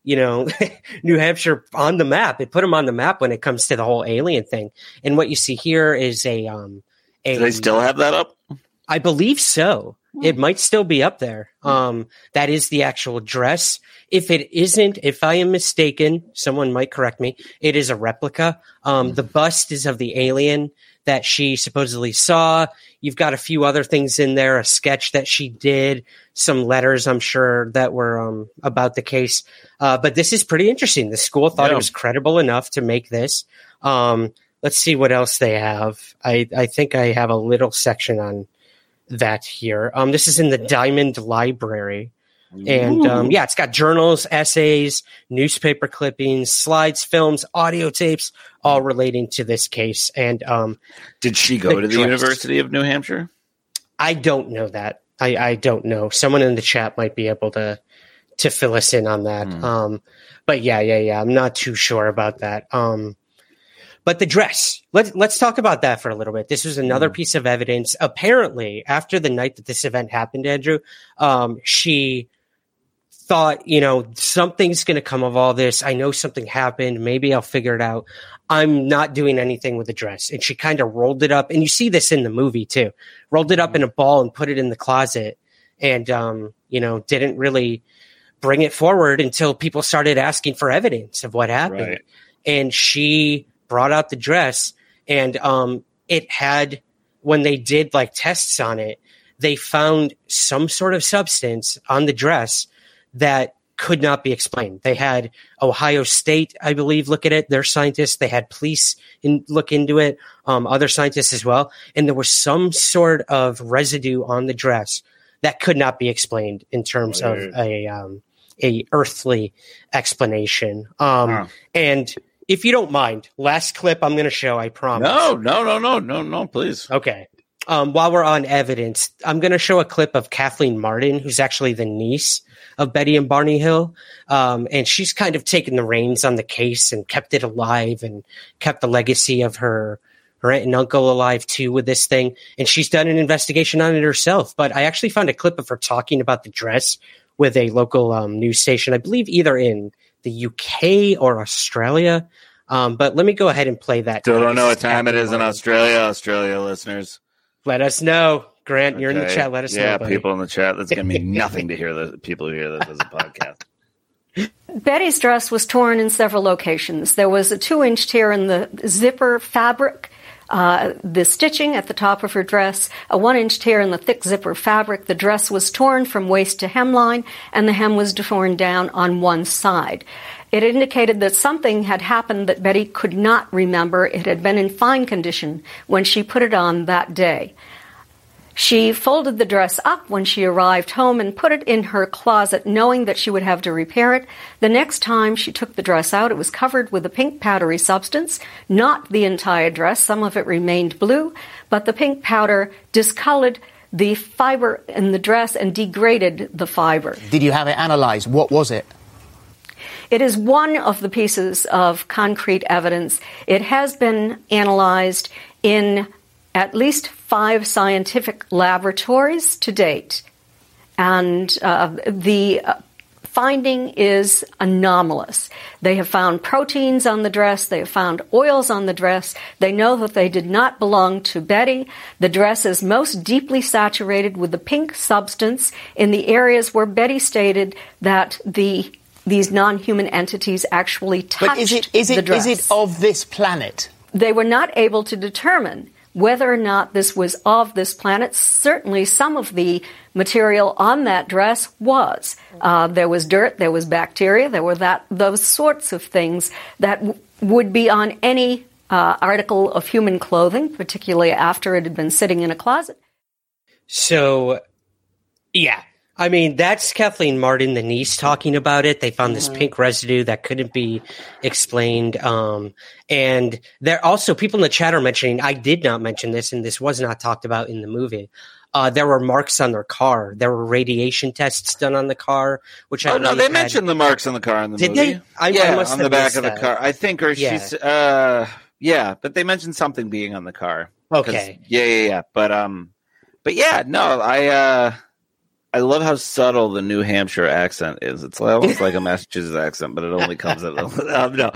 New Hampshire on the map. It put them on the map when it comes to the whole alien thing. And what you see here is do they still have that up? I believe so. It might still be up there. That is the actual dress. If it isn't, if I am mistaken, someone might correct me. It is a replica. The bust is of the alien that she supposedly saw. You've got a few other things in there, a sketch that she did, some letters, I'm sure, that were about the case. But this is pretty interesting. The school thought it was credible enough to make this. Let's see what else they have. I think I have a little section on that here. This is in the Diamond Library. And it's got journals, essays, newspaper clippings, slides, films, audio tapes, all relating to this case. And did she go to the University of New Hampshire? I don't know that. I don't know. Someone in the chat might be able to fill us in on that. But yeah. I'm not too sure about that. But the dress, let's talk about that for a little bit. This was another piece of evidence. Apparently, after the night that this event happened, Andrew, she thought, something's going to come of all this. I know something happened. Maybe I'll figure it out. I'm not doing anything with the dress. And she kind of rolled it up. And you see this in the movie, too. Rolled it up in a ball and put it in the closet. And, didn't really bring it forward until people started asking for evidence of what happened. Right. And she brought out the dress, and it had, when they did tests on it, they found some sort of substance on the dress that could not be explained. They had Ohio State, I believe, look at it. Their scientists, they had police look into it, other scientists as well. And there was some sort of residue on the dress that could not be explained in terms of a earthly explanation. And if you don't mind, last clip I'm going to show, I promise. No, please. Okay. While we're on evidence, I'm going to show a clip of Kathleen Martin, who's actually the niece of Betty and Barney Hill. And she's kind of taken the reins on the case and kept it alive and kept the legacy of her aunt and uncle alive too with this thing. And she's done an investigation on it herself. But I actually found a clip of her talking about the dress with a local news station, I believe either in the UK or Australia. But let me go ahead and play that. Still don't know what time it is in Australia, listeners. Let us know. Grant, you're in the chat. Let us know. Yeah, people in the chat. That's going to mean nothing to hear the people who hear this as a podcast. Betty's dress was torn in several locations. There was a 2-inch tear in the zipper fabric, the stitching at the top of her dress, a 1-inch tear in the thick zipper fabric. The dress was torn from waist to hemline, and the hem was torn down on one side. It indicated that something had happened that Betty could not remember. It had been in fine condition when she put it on that day. She folded the dress up when she arrived home and put it in her closet, knowing that she would have to repair it. The next time she took the dress out, it was covered with a pink powdery substance, not the entire dress. Some of it remained blue, but the pink powder discolored the fiber in the dress and degraded the fiber. Did you have it analyzed? What was it? It is one of the pieces of concrete evidence. It has been analyzed in at least 5 scientific laboratories to date. And the finding is anomalous. They have found proteins on the dress. They have found oils on the dress. They know that they did not belong to Betty. The dress is most deeply saturated with the pink substance in the areas where Betty stated that these non-human entities actually touched the dress. Is it of this planet? They were not able to determine whether or not this was of this planet. Certainly some of the material on that dress was. There was dirt, there was bacteria, there were those sorts of things that would be on any article of human clothing, particularly after it had been sitting in a closet. So, yeah. I mean, that's Kathleen Martin, the niece, talking about it. They found this pink residue that couldn't be explained. And there also, people in the chat are mentioning, I did not mention this, and this was not talked about in the movie. There were marks on their car. There were radiation tests done on the car, which I they mentioned the marks on the car in the movie. Did they? I must on the back of the car. I think, or she's, but they mentioned something being on the car. Okay. Yeah. But yeah, no, I love how subtle the New Hampshire accent is. It's almost like a Massachusetts accent, but it only comes at no.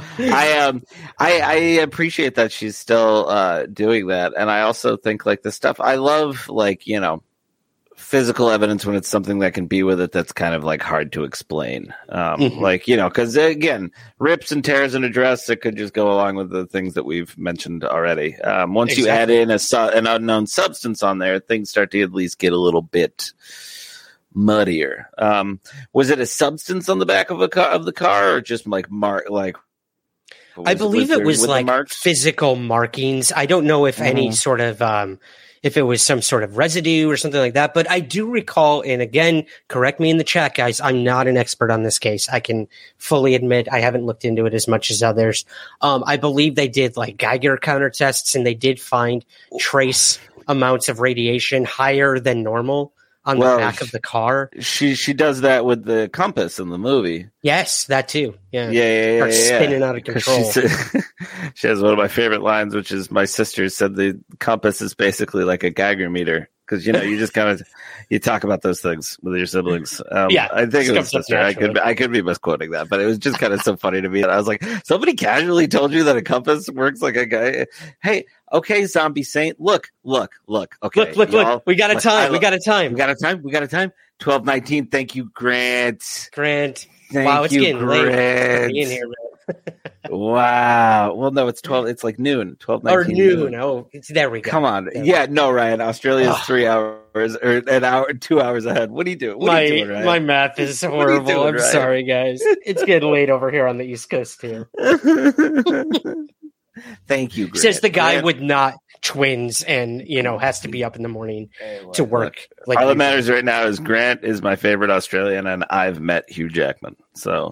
I appreciate that she's still doing that, and I also think like the stuff I love, like physical evidence when it's something that can be with it that's kind of like hard to explain, like because again, rips and tears in a dress that could just go along with the things that we've mentioned already. Once you add in an unknown substance on there, things start to at least get a little bit muddier. Was it a substance on the back of the car, or just like I believe it was like physical markings. I don't know if any sort of if it was some sort of residue or something like that, but I do recall, and again, correct me in the chat, guys, I'm not an expert on this case. I can fully admit I haven't looked into it as much as others. I believe they did like Geiger counter tests, and they did find trace amounts of radiation higher than normal on the back of the car. She does that with the compass in the movie. Yes, that too. Yeah. Spinning out of control. She has one of my favorite lines, which is my sister said the compass is basically like a Geiger meter. Because, you just kind of, you talk about those things with your siblings. I think it was sister. I could be misquoting that, but it was just kind of so funny to me. I was like, somebody casually told you that a compass works like a guy. Hey, okay, zombie saint. Look. Okay. Look. We got a time. We got a time. 12:19. Thank you, Grant. Thank you, getting Grant. late being here, man. Wow. Well, no, it's 12. It's like noon. 12:19. Or noon. Oh, there we go. Come on. No, Ryan. Australia's 3 hours or an hour, 2 hours ahead. What are you doing? Ryan? My math is horrible. I'm sorry, guys. It's getting late over here on the East Coast too. Thank you, Grant. Says the guy with not twins and has to be up in the morning to work. All that matters right now is Grant is my favorite Australian, and I've met Hugh Jackman. So.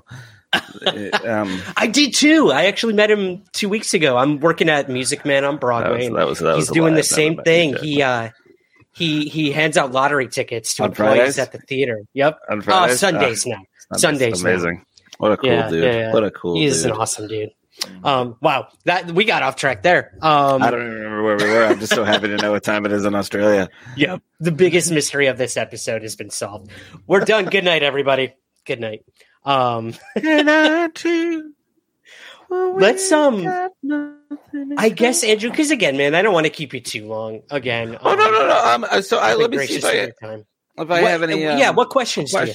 I did too. I actually met him 2 weeks ago. I'm working at Music Man on Broadway. He's doing the same thing. He hands out lottery tickets to employees at the theater. Yep. On Fridays? Sundays now. Sundays. Amazing. Now. What a cool dude. Yeah. What a cool dude. He's an awesome dude. Wow. That we got off track there. I don't even remember where we were. I'm just so happy to know what time it is in Australia. Yep. The biggest mystery of this episode has been solved. We're done. Good night, everybody. Good night. Let's I guess, Andrew, because again, man, I don't want to keep you too long. Again, no. Let me see if I have any. What questions do you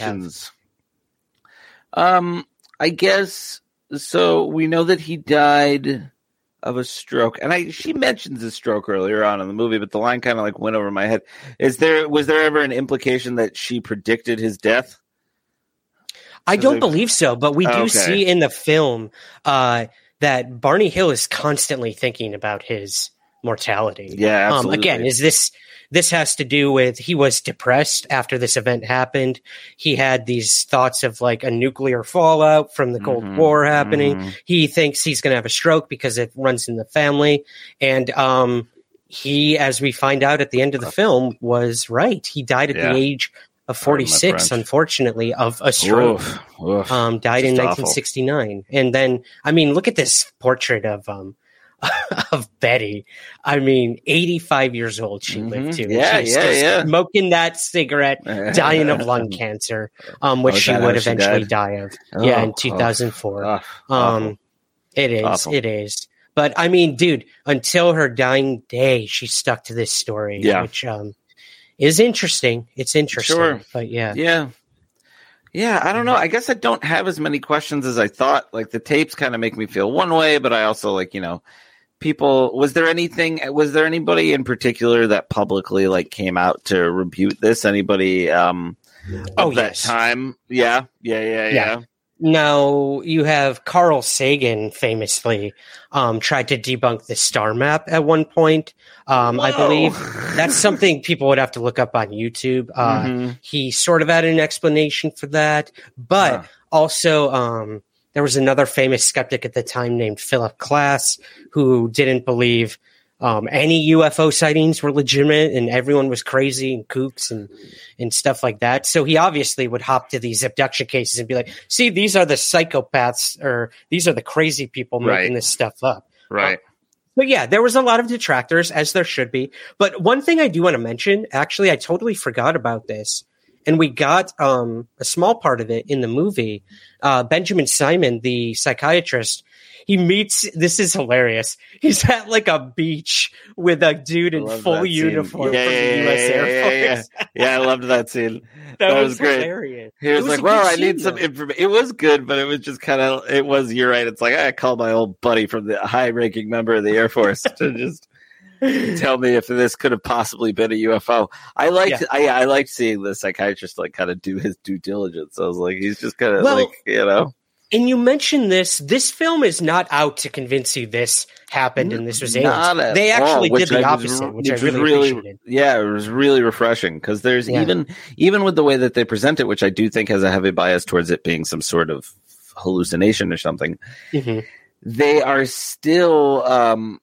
have? I guess so. We know that he died of a stroke, and she mentions a stroke earlier on in the movie, but the line kind of like went over my head. Was there ever an implication that she predicted his death? I don't believe so, but we do see in the film that Barney Hill is constantly thinking about his mortality. Yeah, absolutely. Again, this has to do with he was depressed after this event happened. He had these thoughts of like a nuclear fallout from the Cold War happening. He thinks he's going to have a stroke because it runs in the family. And he, as we find out at the end of the film, was right. He died at the age of 46, unfortunately, of a stroke. Died in 1969. And then, I mean, look at this portrait of Betty. I mean, 85 years old she lived to. Smoking that cigarette, dying of lung cancer, which she would eventually die of. In 2004. It is. But I mean, dude, until her dying day, she stuck to this story, which is interesting. It's interesting. Sure. But yeah. Yeah, I don't know. I guess I don't have as many questions as I thought. Like the tapes kind of make me feel one way, but I also like, people, was there anybody in particular that publicly like came out to rebuke this? Anybody that time? Yeah. Now, you have Carl Sagan famously tried to debunk the star map at one point. I believe that's something people would have to look up on YouTube. He sort of had an explanation for that. But also, there was another famous skeptic at the time named Philip Klass who didn't believe any UFO sightings were legitimate and everyone was crazy and kooks and stuff like that. So he obviously would hop to these abduction cases and be like, see, these are the psychopaths or these are the crazy people making this stuff up. Right. But yeah, there was a lot of detractors, as there should be. But one thing I do want to mention, actually, I totally forgot about this. And we got a small part of it in the movie. Benjamin Simon, the psychiatrist, he meets, this is hilarious. He's at like a beach with a dude in full uniform from the U.S. Air Force. Yeah, I loved that scene. That was great. Hilarious. He was like, well, I need some information. It was good, but it was just kind of, you're right. It's like, I called my old buddy from the high-ranking member of the Air Force to just tell me if this could have possibly been a UFO. I liked seeing the psychiatrist like kind of do his due diligence. I was like, he's just kind of And you mentioned this film is not out to convince you this happened and this was aliens. They actually did the opposite, which I really appreciated. Yeah, it was really refreshing because there's even with the way that they present it, which I do think has a heavy bias towards it being some sort of hallucination or something. They are still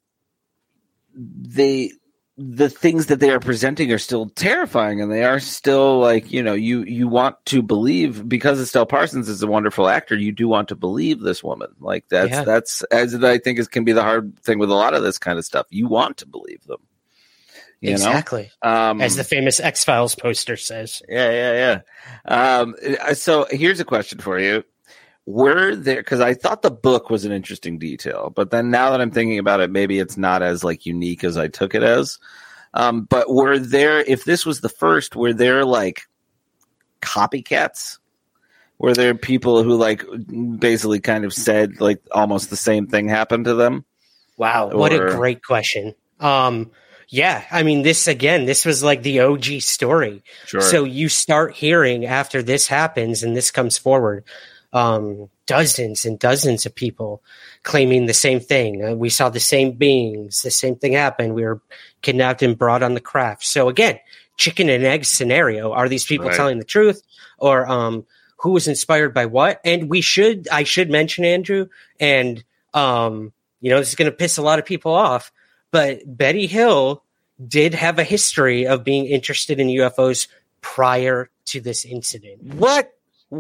the things that they are presenting are still terrifying, and they are still like, you want to believe, because Estelle Parsons is a wonderful actor, you do want to believe this woman. Like that's as I think can be the hard thing with a lot of this kind of stuff. You want to believe them. Exactly. As the famous X-Files poster says. Yeah. So here's a question for you. Were there, because I thought the book was an interesting detail, but then now that I'm thinking about it, maybe it's not as like unique as I took it as. But were there, if this was the first, were there like copycats? Were there people who like basically kind of said like almost the same thing happened to them? Wow, what a great question. Yeah, I mean, this was like the OG story. Sure. So you start hearing after this happens and this comes forward, dozens and dozens of people claiming the same thing. We saw the same beings. The same thing happened. We were kidnapped and brought on the craft. So again, chicken and egg scenario. Are these people telling the truth, or who was inspired by what? And I should mention, Andrew, and this is going to piss a lot of people off, but Betty Hill did have a history of being interested in UFOs prior to this incident. What?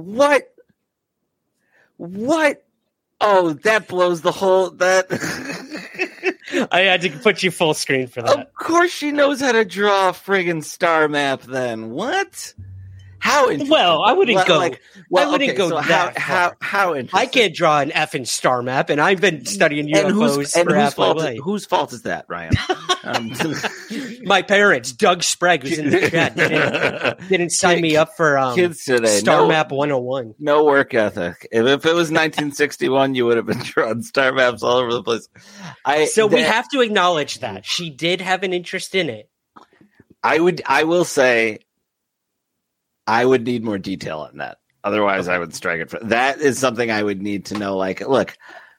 Oh, that blows the whole that. I had to put you full screen for that. Of course she knows how to draw a friggin' star map then. What? How interesting. Well, I wouldn't go. I wouldn't go so that how interesting. I can't draw an effing star map, and I've been studying UFOs for half my life. Whose fault is that, Ryan? My parents, Doug Sprague, who's in the chat, didn't sign me up for kids today. Star Map 101. No work ethic. If it was 1961, you would have been drawing star maps all over the place. We have to acknowledge that she did have an interest in it. I will say, I would need more detail on that. Otherwise, I would strike it. That is something I would need to know. Like, look,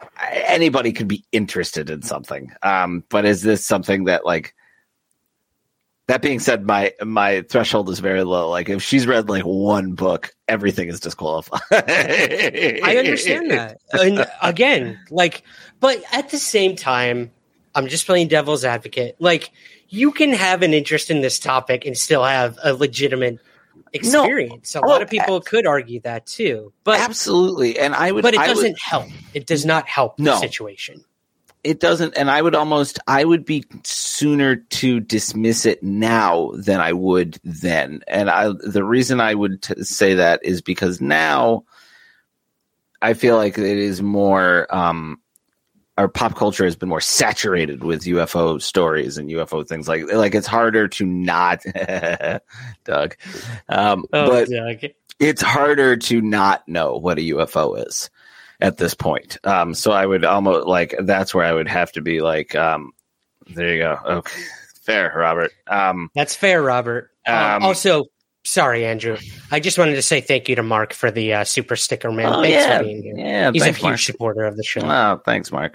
anybody could be interested in something. But is this something that, like, that being said, my threshold is very low. Like, if she's read like one book, everything is disqualified. I understand that. And again, like, but at the same time, I'm just playing devil's advocate. Like, you can have an interest in this topic and still have a legitimate experience. A lot of people could argue that too. But absolutely. And but it doesn't help. It does not help the situation. It doesn't, and I would be sooner to dismiss it now than I would then. And the reason I would say that is because now I feel like it is more, our pop culture has been more saturated with UFO stories and UFO things. Like it's harder to not, Doug. But Doug. It's harder to not know what a UFO is at this point. So I would almost that's where I would have to be like, there you go. Okay. Fair, Robert. That's fair, Robert. Also, sorry, Andrew. I just wanted to say thank you to Mark for the super sticker, man. Thanks for being here. Yeah, he's thanks, a huge Mark. supporter of the show. Oh, thanks, Mark.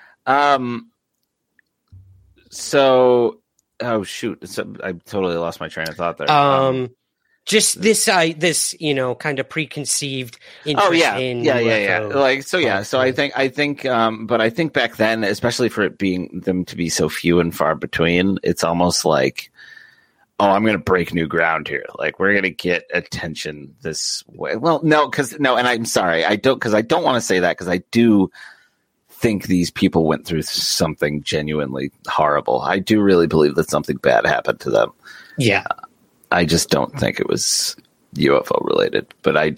So, oh shoot, I totally lost my train of thought there. Just this, kind of preconceived interest in UFO. Like, so yeah. So I think, but I think back then, especially for it being them to be so few and far between, it's almost like, oh, I'm going to break new ground here. Like, we're going to get attention this way. Well, no, and I'm sorry, I don't want to say that, because I do think these people went through something genuinely horrible. I do really believe that something bad happened to them. Yeah. I just don't think it was UFO related, but I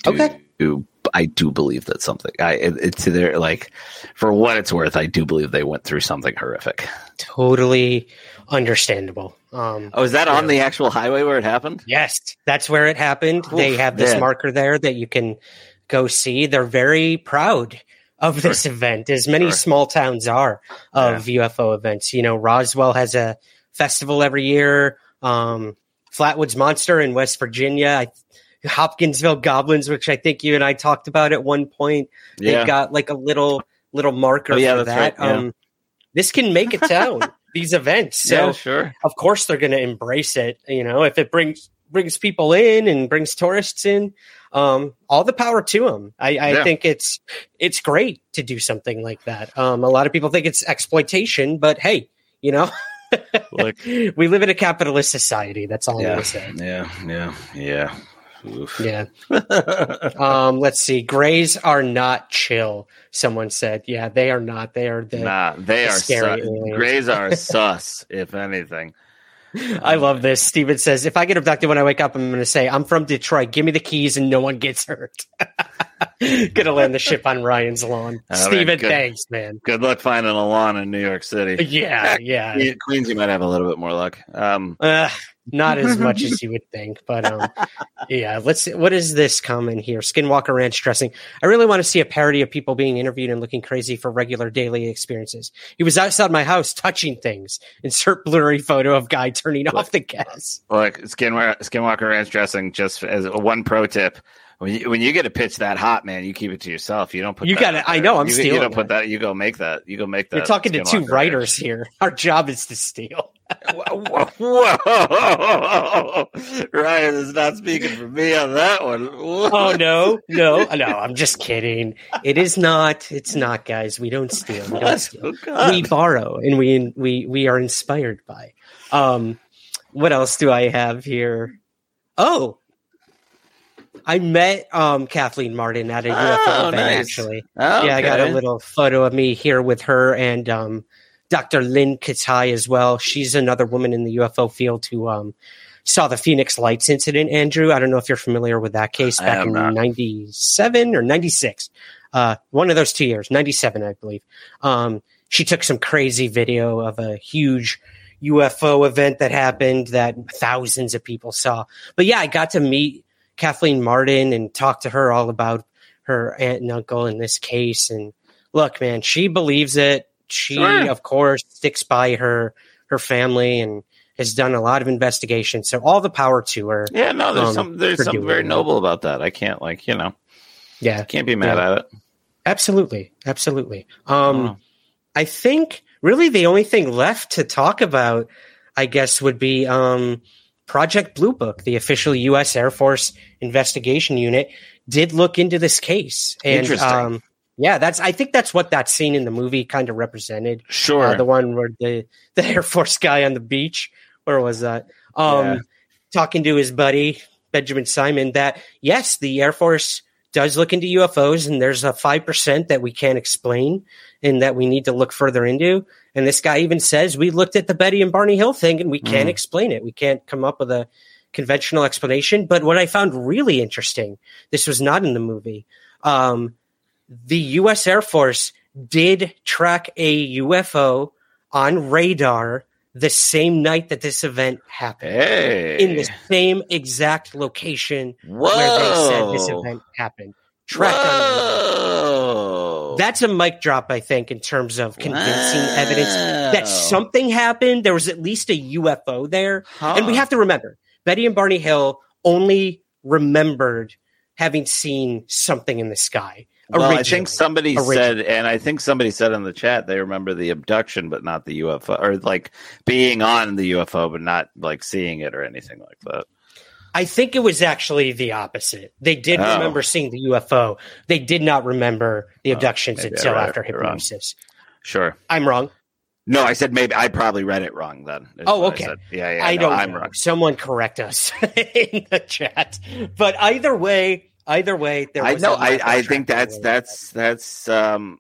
do believe that something. It's there. Like, for what it's worth, I do believe they went through something horrific. Totally understandable. Is that on the actual highway where it happened? Yes, that's where it happened. They have this marker there that you can go see. They're very proud of this event, as many small towns are of UFO events. You know, Roswell has a festival every year. Flatwoods Monster in West Virginia, Hopkinsville Goblins, which I think you and I talked about at one point. They've got like a little marker for that. Right. This can make a town, these events. So sure. Of course they're going to embrace it. You know, if it brings people in and brings tourists in, all the power to them. I think it's great to do something like that. A lot of people think it's exploitation, but hey, you know, look, we live in a capitalist society. That's all I'm going to say. Yeah. Oof. Yeah. Let's see. Grays are not chill. Someone said, "Yeah, they are not. They are they are scary. Grays are sus, if anything." I love this. Steven says, "If I get abducted when I wake up, I'm going to say I'm from Detroit. Give me the keys, and no one gets hurt." Gonna land the ship on Ryan's lawn. Steven, thanks, man. Good luck finding a lawn in New York City. Yeah. Queens, you might have a little bit more luck. Not as much as you would think, but yeah. Let's see. What is this comment here? Skinwalker Ranch dressing. I really want to see a parody of people being interviewed and looking crazy for regular daily experiences. He was outside my house touching things. Insert blurry photo of guy turning off the gas. Look, Skinwalker Ranch dressing. Just as one pro tip. When you get a pitch that hot, man, you keep it to yourself. You don't put. You got it. I know. I'm stealing. You don't put that. You go make that. You're talking to two writers here. Our job is to steal. Whoa. Ryan is not speaking for me on that one. Whoa. Oh no. I'm just kidding. It is not. It's not, guys. We don't steal. We borrow, and we are inspired by. What else do I have here? Oh. I met Kathleen Martin at a UFO event, actually. Oh, yeah, I got a little photo of me here with her and Dr. Lynn Katai as well. She's another woman in the UFO field who saw the Phoenix Lights incident, Andrew. I don't know if you're familiar with that case back in 97 or 96. One of those 2 years, 97, I believe. She took some crazy video of a huge UFO event that happened that thousands of people saw. But yeah, I got to meet Kathleen Martin and talk to her all about her aunt and uncle in this case. And look, man, she believes it. She, of course, sticks by her family and has done a lot of investigation. So all the power to her. Yeah, no, there's something very noble about that. I can't can't be mad at it. Absolutely. I think really the only thing left to talk about, I guess, would be Project Blue Book, the official U.S. Air Force investigation unit, did look into this case. And, Interesting. I think that's what that scene in the movie kind of represented. Sure. The one where the Air Force guy on the beach, where was that? Talking to his buddy, Benjamin Simon, that, yes, the Air Force does look into UFOs, and there's a 5% that we can't explain and that we need to look further into. And this guy even says, we looked at the Betty and Barney Hill thing and we can't explain it. We can't come up with a conventional explanation. But what I found really interesting, this was not in the movie, the U.S. Air Force did track a UFO on radar the same night that this event happened, in the same exact location where they said this event happened. Tracked on. That's a mic drop, I think, in terms of convincing evidence that something happened. There was at least a UFO there. And we have to remember, Betty and Barney Hill only remembered having seen something in the sky. Well, I think somebody said, and I think somebody said in the chat, they remember the abduction, but not the UFO, or like being on the UFO, but not like seeing it or anything like that. I think it was actually the opposite. They did remember seeing the UFO. They did not remember the abductions until after hypnosis. Sure. I'm wrong. No, I said maybe I probably read it wrong then. Oh, okay. I don't know. I'm wrong. Someone correct us in the chat. But either way, there was I think that's. And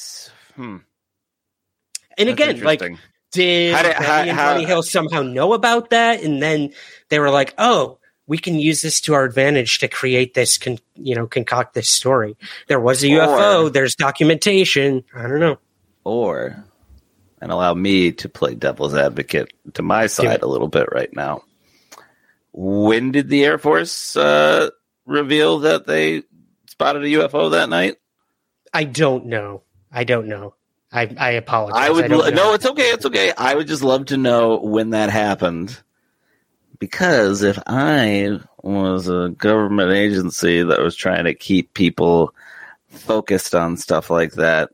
again, like, did Betty and Barney Hill somehow know about that? And then they were like, "Oh, we can use this to our advantage to create this, concoct this story." There was a UFO. There's documentation. I don't know. And allow me to play devil's advocate to my side a little bit right now. When did the Air Force reveal that they spotted a UFO that night? I don't know. I apologize. No, it's okay. It's okay. I would just love to know when that happened, because if I was a government agency that was trying to keep people focused on stuff like that,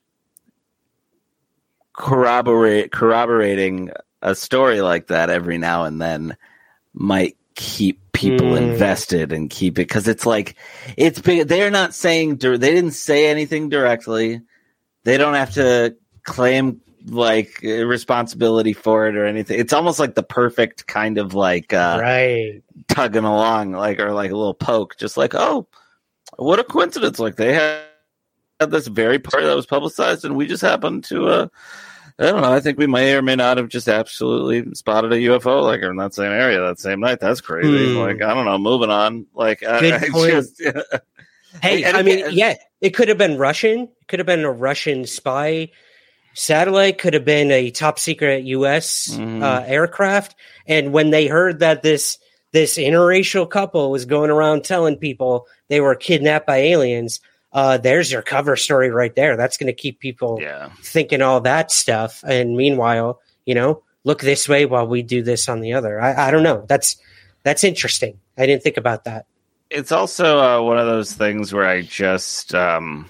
corroborating a story like that every now and then might keep people invested and keep it, because it's like it's big. They're not saying they didn't say anything directly. They don't have to claim like responsibility for it or anything. It's almost like the perfect kind of like tugging along, like, or like a little poke, just like, oh, what a coincidence! Like they had this very part that was publicized, and we just happened to. I don't know. I think we may or may not have just absolutely spotted a UFO, like in that same area that same night. That's crazy. Like, I don't know. Moving on. Like, Good point. Hey, I mean, it could have been Russian. It could have been a Russian spy satellite. Could have been a top secret U.S. Aircraft. And when they heard that this interracial couple was going around telling people they were kidnapped by aliens, there's your cover story right there. That's going to keep people thinking all that stuff. And meanwhile, look this way while we do this on the other. I don't know. That's interesting. I didn't think about that. It's also one of those things where I just, I want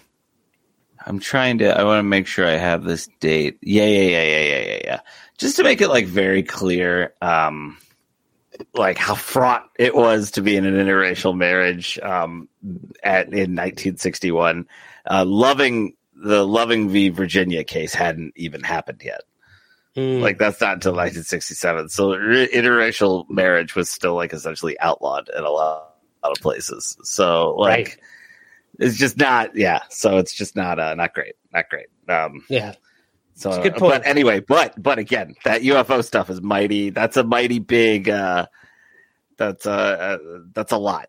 to make sure I have this date. Yeah. Just to make it like very clear, like how fraught it was to be in an interracial marriage in 1961. The Loving v. Virginia case hadn't even happened yet. Like that's not until 1967. So interracial marriage was still like essentially outlawed in a lot of places. So like it's just not. So it's just not great. Not great. So, that's a good point. But anyway, but again, that UFO stuff is mighty. That's a mighty big. That's a lot.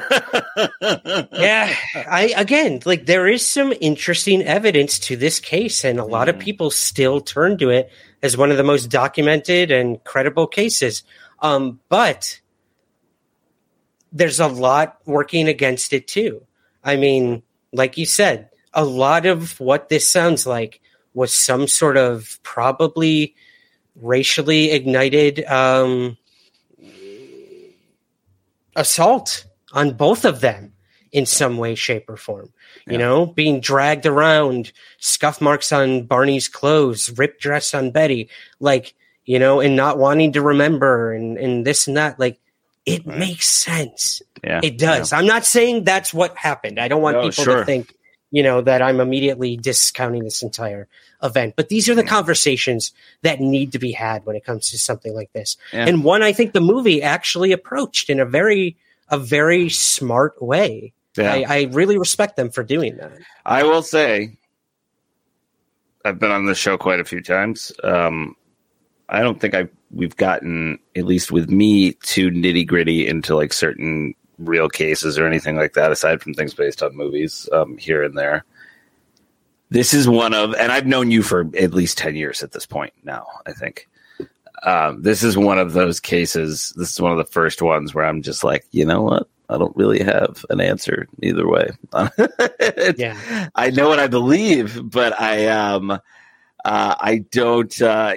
There is some interesting evidence to this case, and a lot of people still turn to it as one of the most documented and credible cases. But there's a lot working against it too. I mean, like you said, a lot of what this sounds like was some sort of probably racially ignited assault on both of them. in some way, shape, or form. You know, being dragged around, scuff marks on Barney's clothes, ripped dress on Betty, like, you know, and not wanting to remember and this and that. Like, it makes sense. Yeah, it does. I'm not saying that's what happened. I don't want people to think, you know, that I'm immediately discounting this entire event. But these are the conversations that need to be had when it comes to something like this. Yeah. And one I think the movie actually approached in a very smart way. Yeah. I really respect them for doing that. I will say, I've been on this show quite a few times. I don't think we've gotten, at least with me, too nitty gritty into like certain real cases or anything like that, aside from things based on movies here and there. This is one of, and I've known you for at least 10 years at this point now, I think. This is one of those cases. This is one of the first ones where I'm just like, you know what? I don't really have an answer either way. I know what I believe, but I don't,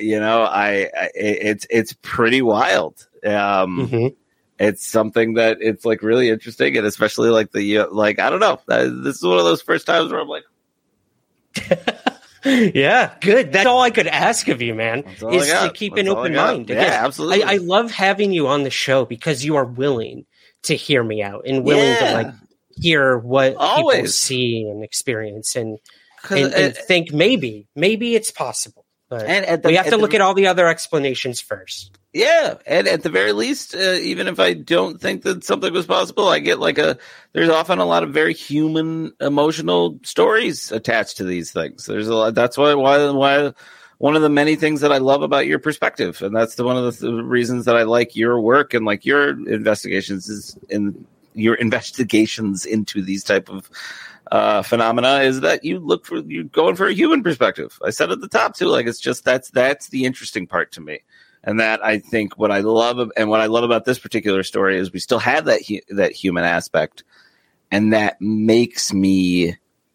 it's pretty wild. It's something that it's like really interesting, and especially like I don't know. This is one of those first times where I'm like, yeah, good. That's all I could ask of you, man, is to keep an open mind. Again, yeah, absolutely. I love having you on the show because you are willing to hear me out and willing to like hear what people see and experience and think maybe it's possible. But we have to look at all the other explanations first. Yeah, and at the very least, even if I don't think that something was possible, I get there's often a lot of very human, emotional stories attached to these things. There's a lot. That's why one of the many things that I love about your perspective, and that's one of the reasons that I like your work and like your investigations into these type of phenomena, is that you're going for a human perspective. I said at the top too, like it's just that's the interesting part to me. And that I think what I love about this particular story is we still have that human aspect, and that makes me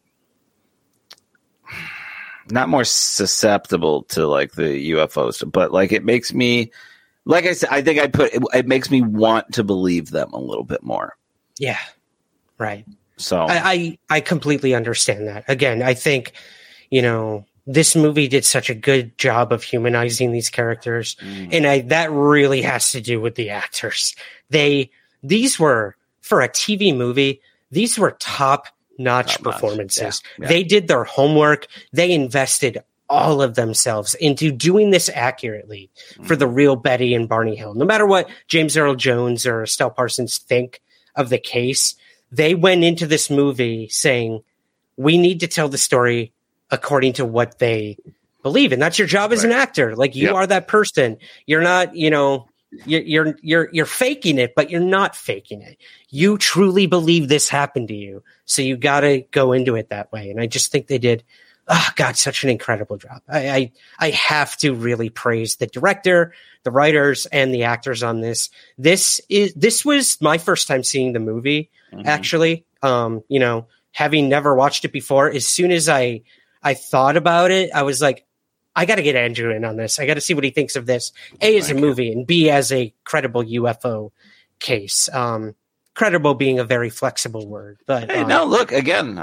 not more susceptible to like the UFOs, but like it makes me, like I said, I think it makes me want to believe them a little bit more. Yeah, right. So I completely understand that. Again, I think, you know, this movie did such a good job of humanizing these characters, and that really has to do with the actors. These were, for a TV movie, these were top-notch performances. Yeah. They did their homework. They invested all of themselves into doing this accurately for the real Betty and Barney Hill. No matter what James Earl Jones or Estelle Parsons think of the case, they went into this movie saying, we need to tell the story according to what they believe. And that's your job as an actor. Like you are that person. You're not, you know, you're faking it, but you're not faking it. You truly believe this happened to you. So you got to go into it that way. And I just think they did, such an incredible job. I have to really praise the director, the writers, and the actors on this. This was my first time seeing the movie, actually. You know, having never watched it before, as soon as I thought about it, I was like, I got to get Andrew in on this. I got to see what he thinks of this. A, as a movie, and B, as a credible UFO case. Credible being a very flexible word. But look, again,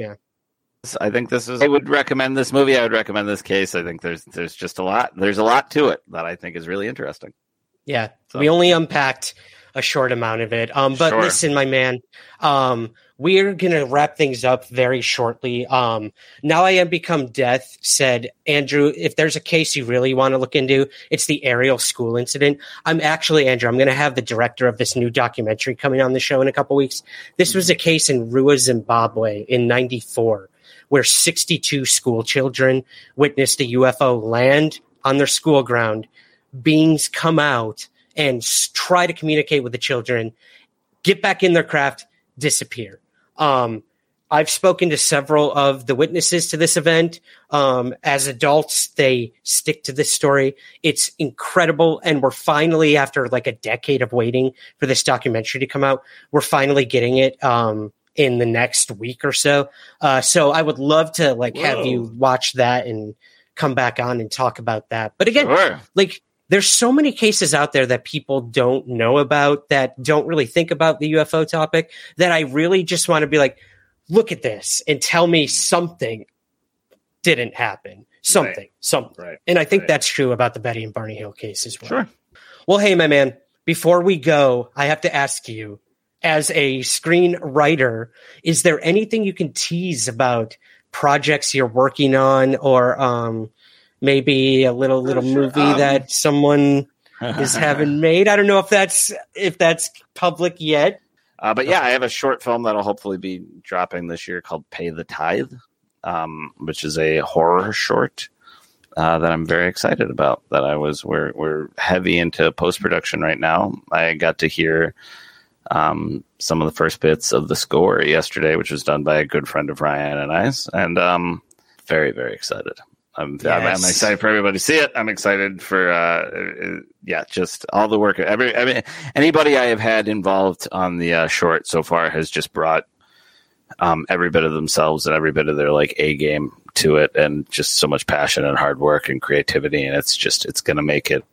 I think I would recommend this movie. I would recommend this case. I think there's just a lot. There's a lot to it that I think is really interesting. Yeah. So. We only unpacked a short amount of it. But listen, my man, we're going to wrap things up very shortly. Now I Am Become Death said, Andrew, if there's a case you really want to look into, it's the Ariel school incident. I'm going to have the director of this new documentary coming on the show in a couple weeks. This was a case in Rua, Zimbabwe in 1994, where 62 school children witnessed a UFO land on their school ground. Beings come out and try to communicate with the children, get back in their craft, disappear. I've spoken to several of the witnesses to this event. As adults, they stick to this story. It's incredible. And we're finally, after like a decade of waiting for this documentary to come out, we're finally getting it in the next week or so. So I would love to have you watch that and come back on and talk about that. But again, there's so many cases out there that people don't know about, that don't really think about the UFO topic, that I really just want to be like, look at this and tell me something didn't happen. Something. Right. And I think that's true about the Betty and Barney Hill case as well. Sure. Well, hey, my man, before we go, I have to ask you, as a screenwriter, is there anything you can tease about projects you're working on, or maybe a little movie that someone is having made? I don't know if that's public yet. But yeah, I have a short film that'll hopefully be dropping this year called Pay the Tithe, which is a horror short that I'm very excited about. We're heavy into post-production right now. I got to hear some of the first bits of the score yesterday, which was done by a good friend of Ryan and I's, and very, very excited. I'm excited for everybody to see it. I'm excited for just all the work. Anybody I have had involved on the short so far has just brought every bit of themselves and every bit of their A game to it, and just so much passion and hard work and creativity, and it's going to make it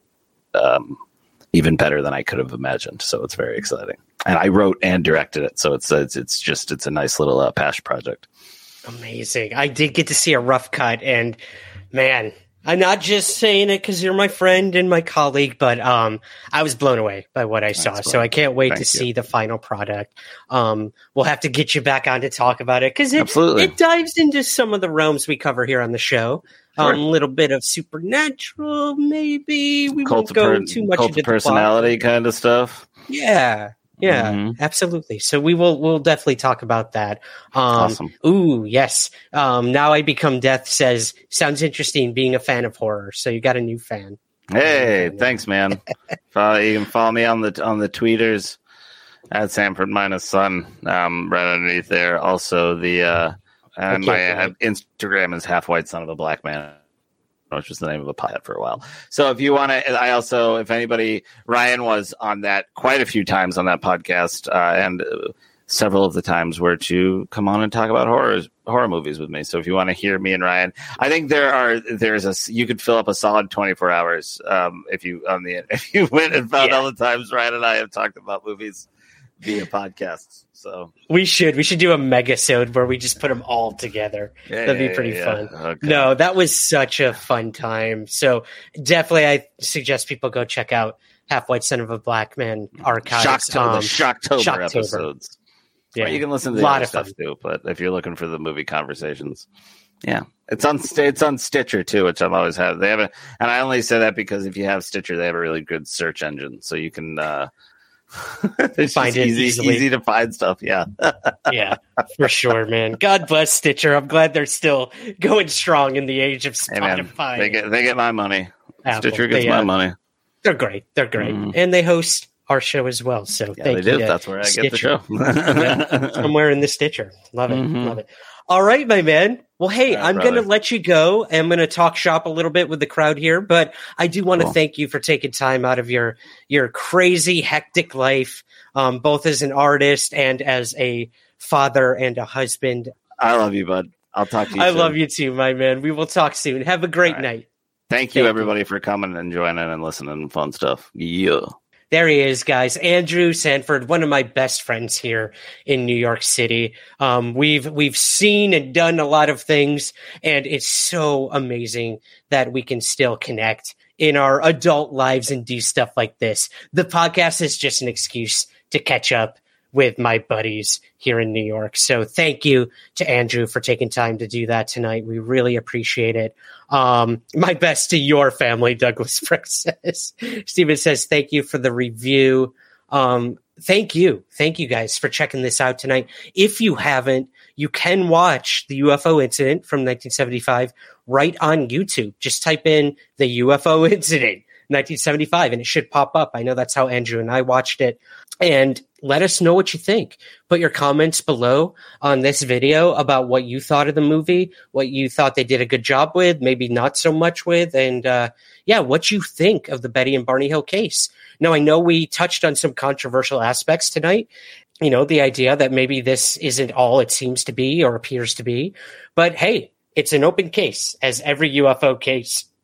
even better than I could have imagined. So it's very exciting, and I wrote and directed it, so it's a nice little passion project. Amazing. I did get to see a rough cut, and man, I'm not just saying it because you're my friend and my colleague, but I was blown away by what I saw. So I can't wait to see the final product. We'll have to get you back on to talk about it, because it dives into some of the realms we cover here on the show. A little bit of supernatural, maybe. We won't go too much into the personality kind of stuff. Yeah. Yeah, absolutely. So we'll definitely talk about that. Awesome. Ooh, yes. Now I Become Death says, sounds interesting being a fan of horror. So you got a new fan. Hey, thanks, man. You can follow me on the tweeters at Sanford Minus Sun, right underneath there. Also my Instagram is Half White Son of a Black Man, which was the name of a pod for a while. So if you want to, Ryan was on that quite a few times on that podcast, and several of the times were to come on and talk about horror movies with me. So if you want to hear me and Ryan, I think you could fill up a solid 24 hours if you went and found all the times Ryan and I have talked about movies via podcasts. So we should do a megasode where we just put them all together. That'd be pretty fun. Okay. No, that was such a fun time. So definitely, I suggest people go check out Half White Son of a Black Man archives. Shocktober episodes. Yeah, you can listen to the other stuff too. But if you're looking for the movie conversations, it's on Stitcher too, which I've always had. They have and I only say that because if you have Stitcher, they have a really good search engine, so you can. It's find it easy to find stuff. Yeah. Yeah, for sure, man. God bless Stitcher. I'm glad they're still going strong in the age of Spotify. Hey, they get my money. Apple. Stitcher gets my money. They're great. And they host our show as well. So thank you. That's where I get the show. Somewhere in the Stitcher. Love it. Love it. All right, my man. Well, hey, I'm going to let you go. I'm going to talk shop a little bit with the crowd here, but I do want to thank you for taking time out of your crazy, hectic life, both as an artist and as a father and a husband. I love you, bud. I'll talk to you soon. Love you too, my man. We will talk soon. Have a great night. Thank you, everybody, for coming and joining and listening and fun stuff. Yeah. There he is, guys. Andrew Sanford, one of my best friends here in New York City. We've seen and done a lot of things, and it's so amazing that we can still connect in our adult lives and do stuff like this. The podcast is just an excuse to catch up with my buddies here in New York. So thank you to Andrew for taking time to do that tonight. We really appreciate it. My best to your family, Douglas Frick says. Steven says, thank you for the review. Thank you guys for checking this out tonight. If you haven't, you can watch the UFO incident from 1975 right on YouTube. Just type in the UFO incident 1975 and it should pop up. I know that's how Andrew and I watched it. And let us know what you think. Put your comments below on this video about what you thought of the movie, what you thought they did a good job with, maybe not so much with, and what you think of the Betty and Barney Hill case. Now, I know we touched on some controversial aspects tonight. You know, the idea that maybe this isn't all it seems to be or appears to be. But hey, it's an open case, as every UFO case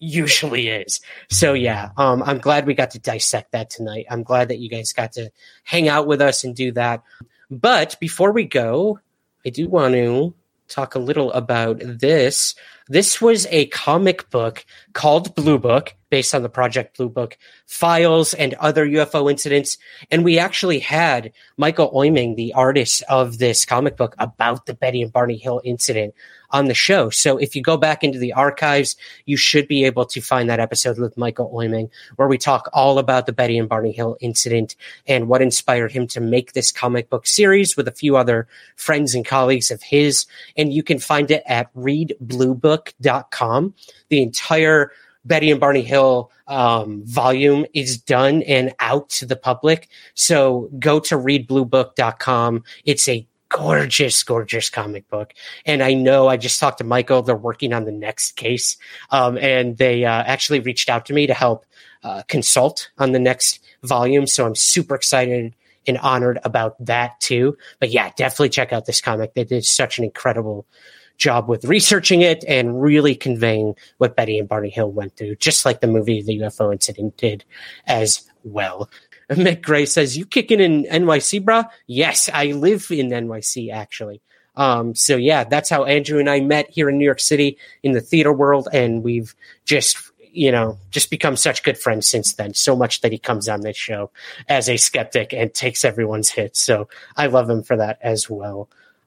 usually is. So yeah, I'm glad we got to dissect that tonight. I'm glad that you guys got to hang out with us and do that. But before we go, I do want to talk a little about this. This was a comic book called Blue Book, based on the Project Blue Book files and other UFO incidents. And we actually had Michael Oeming, the artist of this comic book about the Betty and Barney Hill incident, on the show. So if you go back into the archives, you should be able to find that episode with Michael Oeming, where we talk all about the Betty and Barney Hill incident and what inspired him to make this comic book series with a few other friends and colleagues of his. And you can find it at readbluebook.com. The entire Betty and Barney Hill volume is done and out to the public. So go to readbluebook.com. It's a gorgeous, gorgeous comic book. And I know I just talked to Michael. They're working on the next case. And they actually reached out to me to help consult on the next volume. So I'm super excited and honored about that too. But yeah, definitely check out this comic. They did such an incredible job with researching it and really conveying what Betty and Barney Hill went through, just like the movie The UFO Incident did as well. Mick Gray says, you kicking in NYC, brah? Yes, I live in NYC, actually. So yeah, that's how Andrew and I met here in New York City in the theater world. And we've just become such good friends since then. So much that he comes on this show as a skeptic and takes everyone's hits. So I love him for that as well.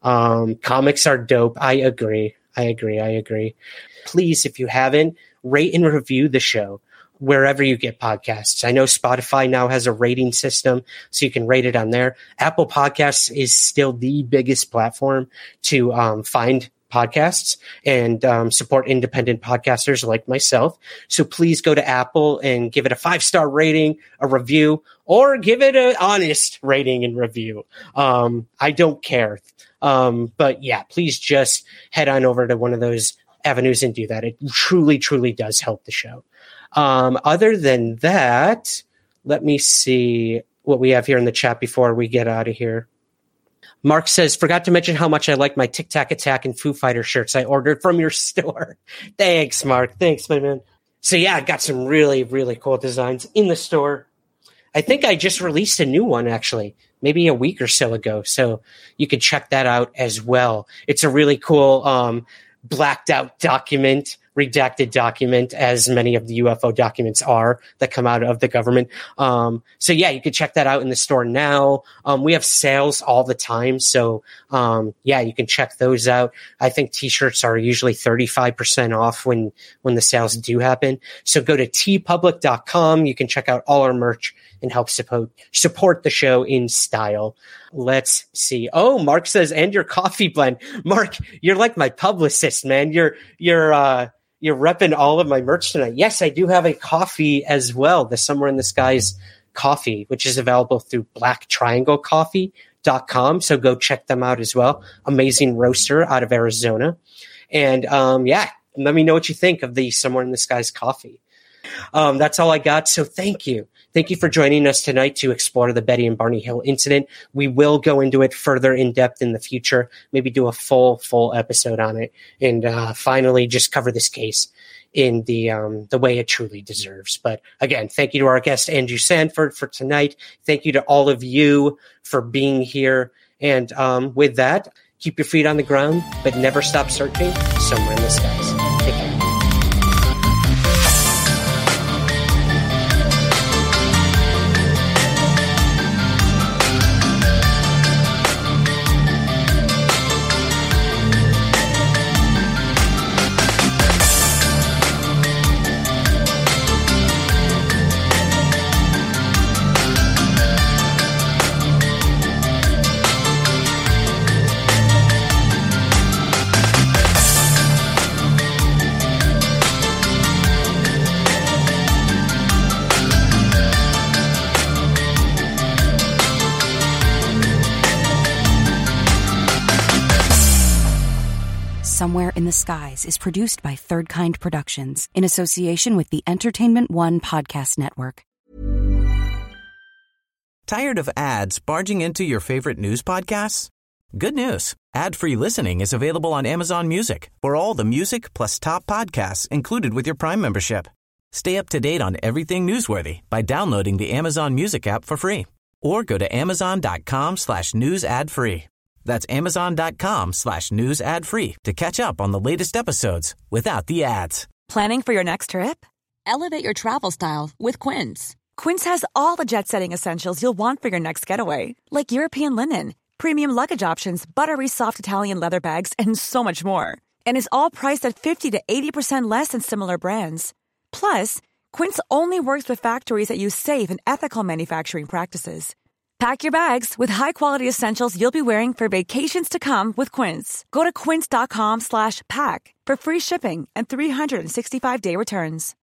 Comics are dope. I agree. Please, if you haven't, rate and review the show wherever you get podcasts. I know Spotify now has a rating system, so you can rate it on there. Apple Podcasts is still the biggest platform to find podcasts and support independent podcasters like myself. So please go to Apple and give it a 5-star rating, a review, or give it an honest rating and review. I don't care. But yeah, please just head on over to one of those avenues and do that. It truly, truly does help the show. Other than that, let me see what we have here in the chat before we get out of here. Mark says, forgot to mention how much I like my Tic Tac Attack and Foo Fighter shirts I ordered from your store. Thanks, Mark. Thanks, my man. So yeah, I got some really, really cool designs in the store. I think I just released a new one, actually, maybe a week or so ago. So you can check that out as well. It's a really cool blacked out document, redacted document, as many of the UFO documents are that come out of the government. So yeah, you can check that out in the store now. We have sales all the time. So yeah, you can check those out. I think t-shirts are usually 35% off when the sales do happen. So go to tpublic.com. You can check out all our merch and help support the show in style. Let's see. Oh, Mark says, and your coffee blend. Mark, you're like my publicist, man. You're repping all of my merch tonight. Yes, I do have a coffee as well, the Somewhere in the Skies coffee, which is available through blacktrianglecoffee.com. So go check them out as well. Amazing roaster out of Arizona. And yeah, let me know what you think of the Somewhere in the Skies coffee. That's all I got. So thank you. Thank you for joining us tonight to explore the Betty and Barney Hill incident. We will go into it further in depth in the future, maybe do a full episode on it, and finally just cover this case in the way it truly deserves. But again, thank you to our guest, Andrew Sanford, for tonight. Thank you to all of you for being here. And with that, keep your feet on the ground, but never stop searching somewhere in the skies. Take care. Somewhere in the Skies is produced by Third Kind Productions in association with the Entertainment One Podcast Network. Tired of ads barging into your favorite news podcasts? Good news. Ad-free listening is available on Amazon Music for all the music plus top podcasts included with your Prime membership. Stay up to date on everything newsworthy by downloading the Amazon Music app for free or go to amazon.com/news ad free. That's amazon.com/news ad free to catch up on the latest episodes without the ads. Planning for your next trip? Elevate your travel style with Quince. Quince has all the jet-setting essentials you'll want for your next getaway, like European linen, premium luggage options, buttery soft Italian leather bags, and so much more. And is all priced at 50 to 80% less than similar brands. Plus, Quince only works with factories that use safe and ethical manufacturing practices. Pack your bags with high-quality essentials you'll be wearing for vacations to come with Quince. Go to quince.com/pack for free shipping and 365-day returns.